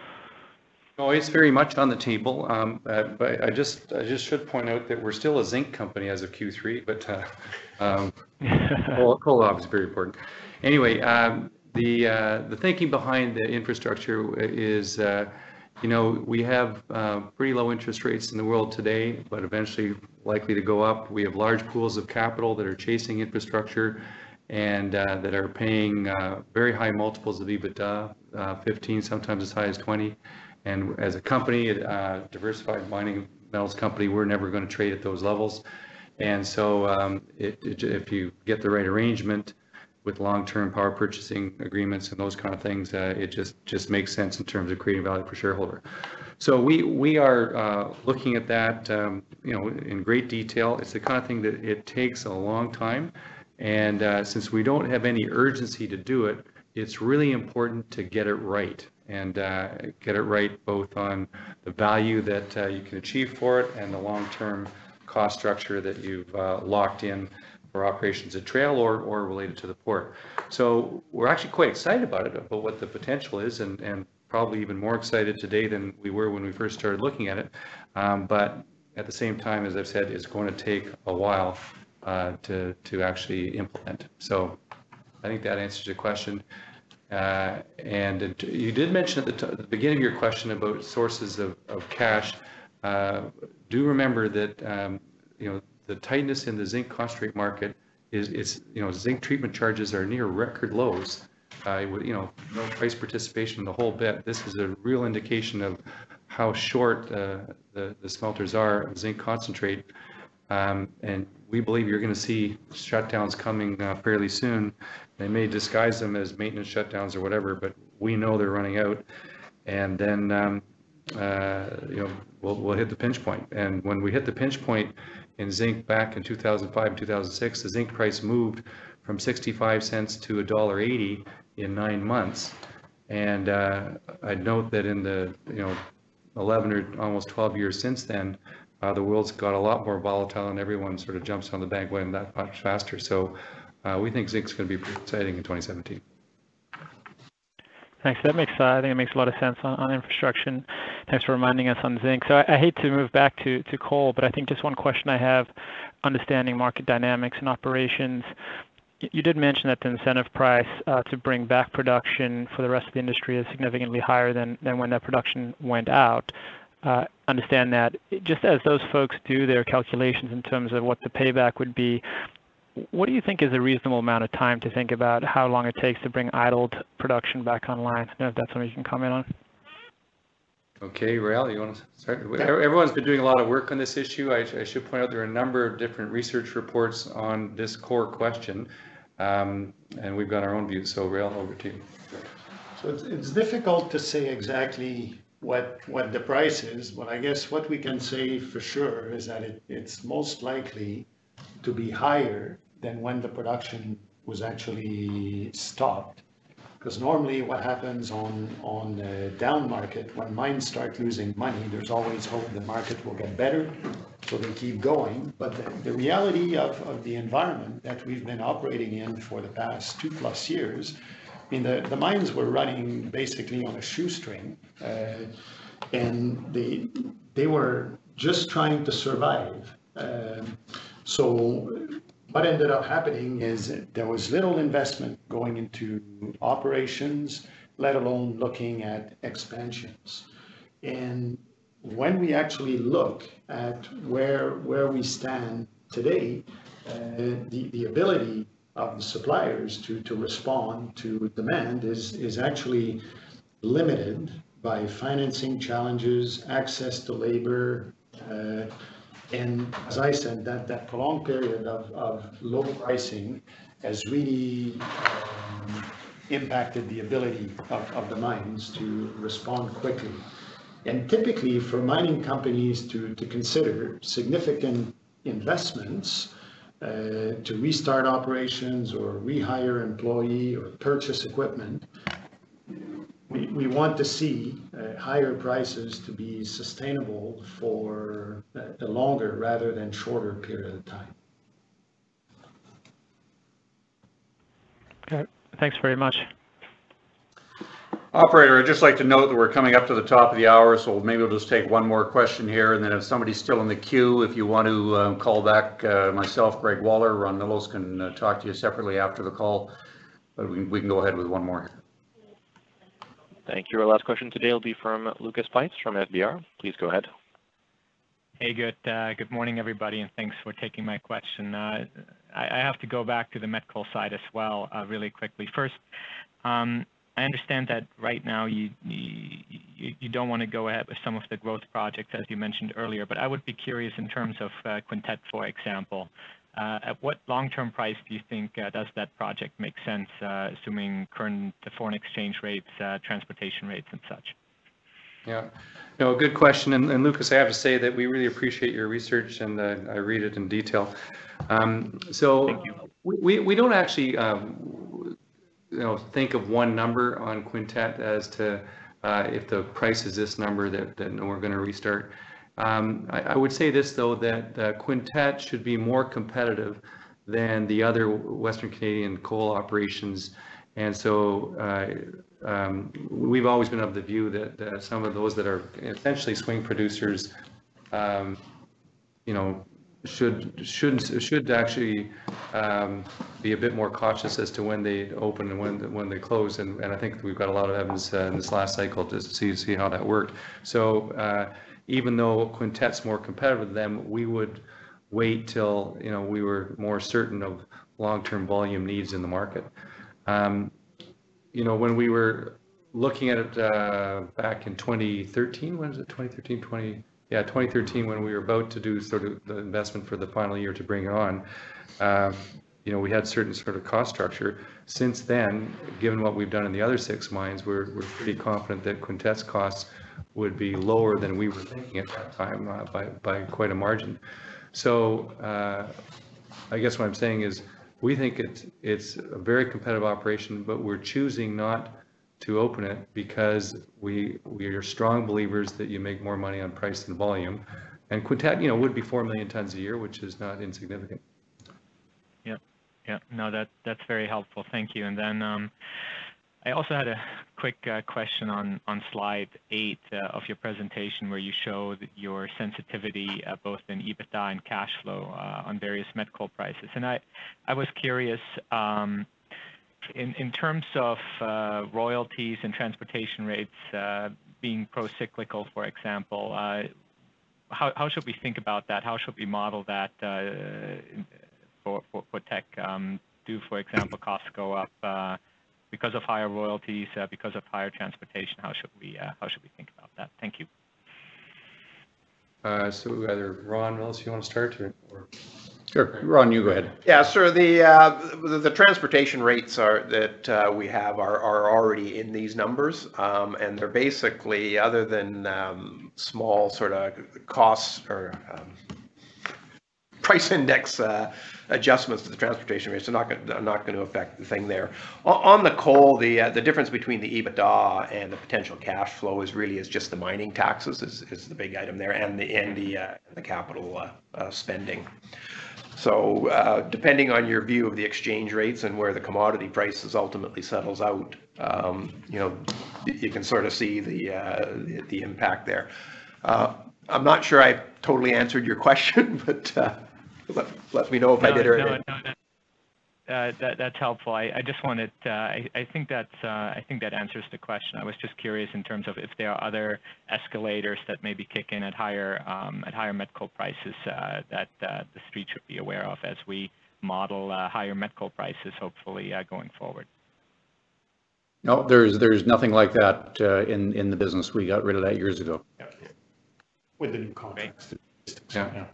No, it's very much on the table. Um, uh, but I just I just should point out that we're still a zinc company as of Q three, but uh, um, coal, coal obviously very important. Anyway, um, the uh, the thinking behind the infrastructure is, uh, you know, we have uh, pretty low interest rates in the world today, but eventually likely to go up. We have large pools of capital that are chasing infrastructure and uh, that are paying uh, very high multiples of EBITDA, uh, fifteen, sometimes as high as twenty. And as a company, uh, diversified mining metals company, we're never going to trade at those levels. And so um, it, it, if you get the right arrangement with long-term power purchasing agreements and those kind of things, uh, it just, just makes sense in terms of creating value for shareholder. So we, we are uh, looking at that um, you know, in great detail. It's the kind of thing that it takes a long time. And uh, since we don't have any urgency to do it, it's really important to get it right. and uh, get it right both on the value that uh, you can achieve for it and the long-term cost structure that you've uh, locked in for operations at Trail or, or related to the port. So we're actually quite excited about it, about what the potential is, and, and probably even more excited today than we were when we first started looking at it. Um, but at the same time, as I've said, it's going to take a while uh, to, to actually implement. So I think that answers your question. Uh, and it, you did mention at the, t- at the beginning of your question about sources of, of cash. Uh, do remember that um, you know the tightness in the zinc concentrate market is it's you know zinc treatment charges are near record lows. Uh, you know no price participation in the whole bit. This is a real indication of how short uh, the the smelters are of zinc concentrate. Um, and we believe you're going to see shutdowns coming uh, fairly soon. They may disguise them as maintenance shutdowns or whatever, but we know they're running out. And then, um, uh, you know, we'll, we'll hit the pinch point. And when we hit the pinch point in zinc back in two thousand five and two thousand six, the zinc price moved from sixty-five cents to one dollar eighty in nine months. And uh, I'd note that in the, you know, eleven or almost twelve years since then, Uh, the world's got a lot more volatile and everyone sort of jumps on the bandwagon that much faster. So uh, we think zinc's going to be pretty exciting in twenty seventeen. Thanks. That makes, uh, I think it makes a lot of sense on, on infrastructure. And thanks for reminding us on zinc. So I, I hate to move back to, to coal, but I think just one question I have, understanding market dynamics and operations. You did mention that the incentive price uh, to bring back production for the rest of the industry is significantly higher than, than when that production went out. Uh, understand that. Just as those folks do their calculations in terms of what the payback would be, what do you think is a reasonable amount of time to think about how long it takes to bring idled production back online? I don't know if that's something you can comment on. Okay, Rael, you want to start? Everyone's been doing a lot of work on this issue. I, I should point out there are a number of different research reports on this core question, um, and we've got our own views. So, Rael, over to you. So it's, it's difficult to say exactly what what the price is, but I guess what we can say for sure is that it, it's most likely to be higher than when the production was actually stopped. Because normally what happens on, on the down market, when mines start losing money, there's always hope the market will get better, so they keep going. But the, the reality of, of the environment that we've been operating in for the past two plus years, I mean, the, the mines were running basically on a shoestring, uh, and they, they were just trying to survive. Um, so what ended up happening is there was little investment going into operations, let alone looking at expansions. And when we actually look at where, where we stand today, uh, the, the ability of the suppliers to, to respond to demand is, is actually limited by financing challenges, access to labor, uh, and as I said, that, that prolonged period of, of low pricing has really um, impacted the ability of, of the mines to respond quickly. And typically for mining companies to, to consider significant investments uh, to restart operations or rehire employee or purchase equipment, We, we want to see uh, higher prices to be sustainable for a, a longer rather than shorter period of time. Okay, thanks very much. Operator, I'd just like to note that we're coming up to the top of the hour, so maybe we'll just take one more question here, and then if somebody's still in the queue, if you want to uh, call back uh, myself, Greg Waller, Ron Millos can uh, talk to you separately after the call, but we, we can go ahead with one more. Thank you. Our last question today will be from Lucas Pipes from F B R. Please go ahead. Hey, good uh, good morning, everybody, and thanks for taking my question. Uh, I, I have to go back to the met coal side as well, uh, really quickly. First, um, I understand that right now you, you you don't want to go ahead with some of the growth projects, as you mentioned earlier, but I would be curious in terms of uh, Quintette, for example. Uh, at what long-term price do you think uh, does that project make sense, uh, assuming current foreign exchange rates, uh, transportation rates, and such? Yeah, no, good question. And, and Lucas, I have to say that we really appreciate your research, and uh, I read it in detail. Um, so we, we don't actually, um, you know, think of one number on Quintette as to uh, if the price is this number that, that we're going to restart. Um, I, I would say this, though, that uh, Quintette should be more competitive than the other Western Canadian coal operations. And so uh, um, we've always been of the view that uh, some of those that are essentially swing producers, um, you know, should should should actually um, be a bit more cautious as to when they open and when when they close. And, and I think we've got a lot of evidence uh, in this last cycle to see see how that worked. So. Uh, Even though Quintette's more competitive than them, we would wait till you know we were more certain of long-term volume needs in the market. Um, you know, when we were looking at it uh, back in twenty thirteen, when was it? twenty thirteen, twenty yeah, twenty thirteen, when we were about to do sort of the investment for the final year to bring it on. Uh, you know, we had certain sort of cost structure. Since then, given what we've done in the other six mines, we're we're pretty confident that Quintette's costs would be lower than we were thinking at that time uh, by, by quite a margin. So uh, I guess what I'm saying is we think it's, it's a very competitive operation, but we're choosing not to open it because we, we are strong believers that you make more money on price than volume. And Quintette, you know, would be four million tons a year, which is not insignificant. Yeah, yeah, no, that, that's very helpful. Thank you. And then um, I also had a quick uh, question on, on slide eight uh, of your presentation where you showed your sensitivity uh, both in EBITDA and cash flow uh, on various met coal prices. And I, I was curious, um, in, in terms of uh, royalties and transportation rates uh, being pro-cyclical, for example, uh, how, how should we think about that? How should we model that uh, for, for, for Teck? Um, do, for example, costs go up uh, because of higher royalties, uh, because of higher transportation? How should we uh, how should we think about that? Thank you. Uh, so either Ron, Millis, you want to start, or, or? Sure, Ron, you go ahead. Yeah, sir. The uh, the, the transportation rates are that uh, we have are are already in these numbers, um, and they're basically, other than um, small sort of costs or um, price index uh, adjustments to the transportation rates, are not going to, not going to affect the thing there. On, on the coal, the uh, the difference between the EBITDA and the potential cash flow is really is just the mining taxes is, is the big item there, and the and the uh, the capital uh, uh, spending. So uh, depending on your view of the exchange rates and where the commodity prices ultimately settles out, um, you know, you can sort of see the uh, the, the impact there. Uh, I'm not sure I totally answered your question, but uh, let, let me know if no, I did or no, not. no, that, uh, that, that's helpful. I, I just wanted, uh, I, I think that's, uh, I think that answers the question. I was just curious in terms of if there are other escalators that maybe kick in at higher, um, at higher met coal prices uh, that uh, the street should be aware of as we model uh, higher met coal prices, hopefully uh, going forward. No, there's there's nothing like that uh, in in the business. We got rid of that years ago. Yeah. With the new contracts. Yeah. yeah.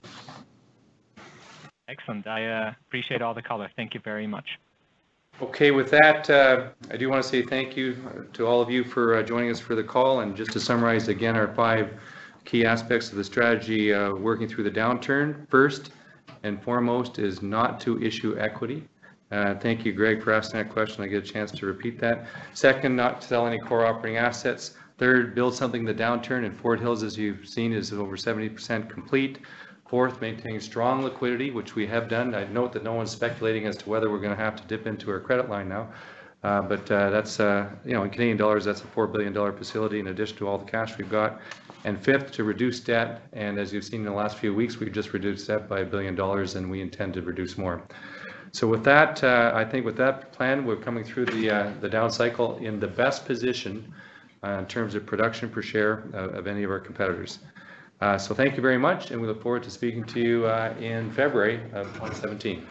Excellent. I uh, appreciate all the color. Thank you very much. Okay, with that, uh, I do want to say thank you to all of you for uh, joining us for the call. And just to summarize again, our five key aspects of the strategy uh, working through the downturn. First and foremost is not to issue equity. Uh, thank you, Greg, for asking that question. I get a chance to repeat that. Second, not to sell any core operating assets. Third, build something in the downturn. And Fort Hills, as you've seen, is over seventy percent complete. Fourth, maintaining strong liquidity, which we have done. I note that no one's speculating as to whether we're going to have to dip into our credit line now. Uh, but uh, that's, uh, you know, in Canadian dollars, that's a four billion dollars facility in addition to all the cash we've got. And fifth, to reduce debt. And as you've seen in the last few weeks, we've just reduced debt by a billion dollars, and we intend to reduce more. So with that, uh, I think with that plan, we're coming through the, uh, the down cycle in the best position uh, in terms of production per share uh, of any of our competitors. Uh, so thank you very much, and we look forward to speaking to you uh, in February of twenty seventeen.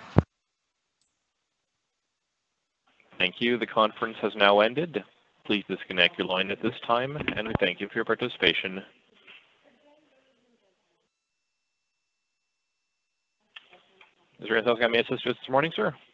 Thank you. The conference has now ended. Please disconnect your line at this time, and we thank you for your participation. Is there anything else I may assist with this morning, sir?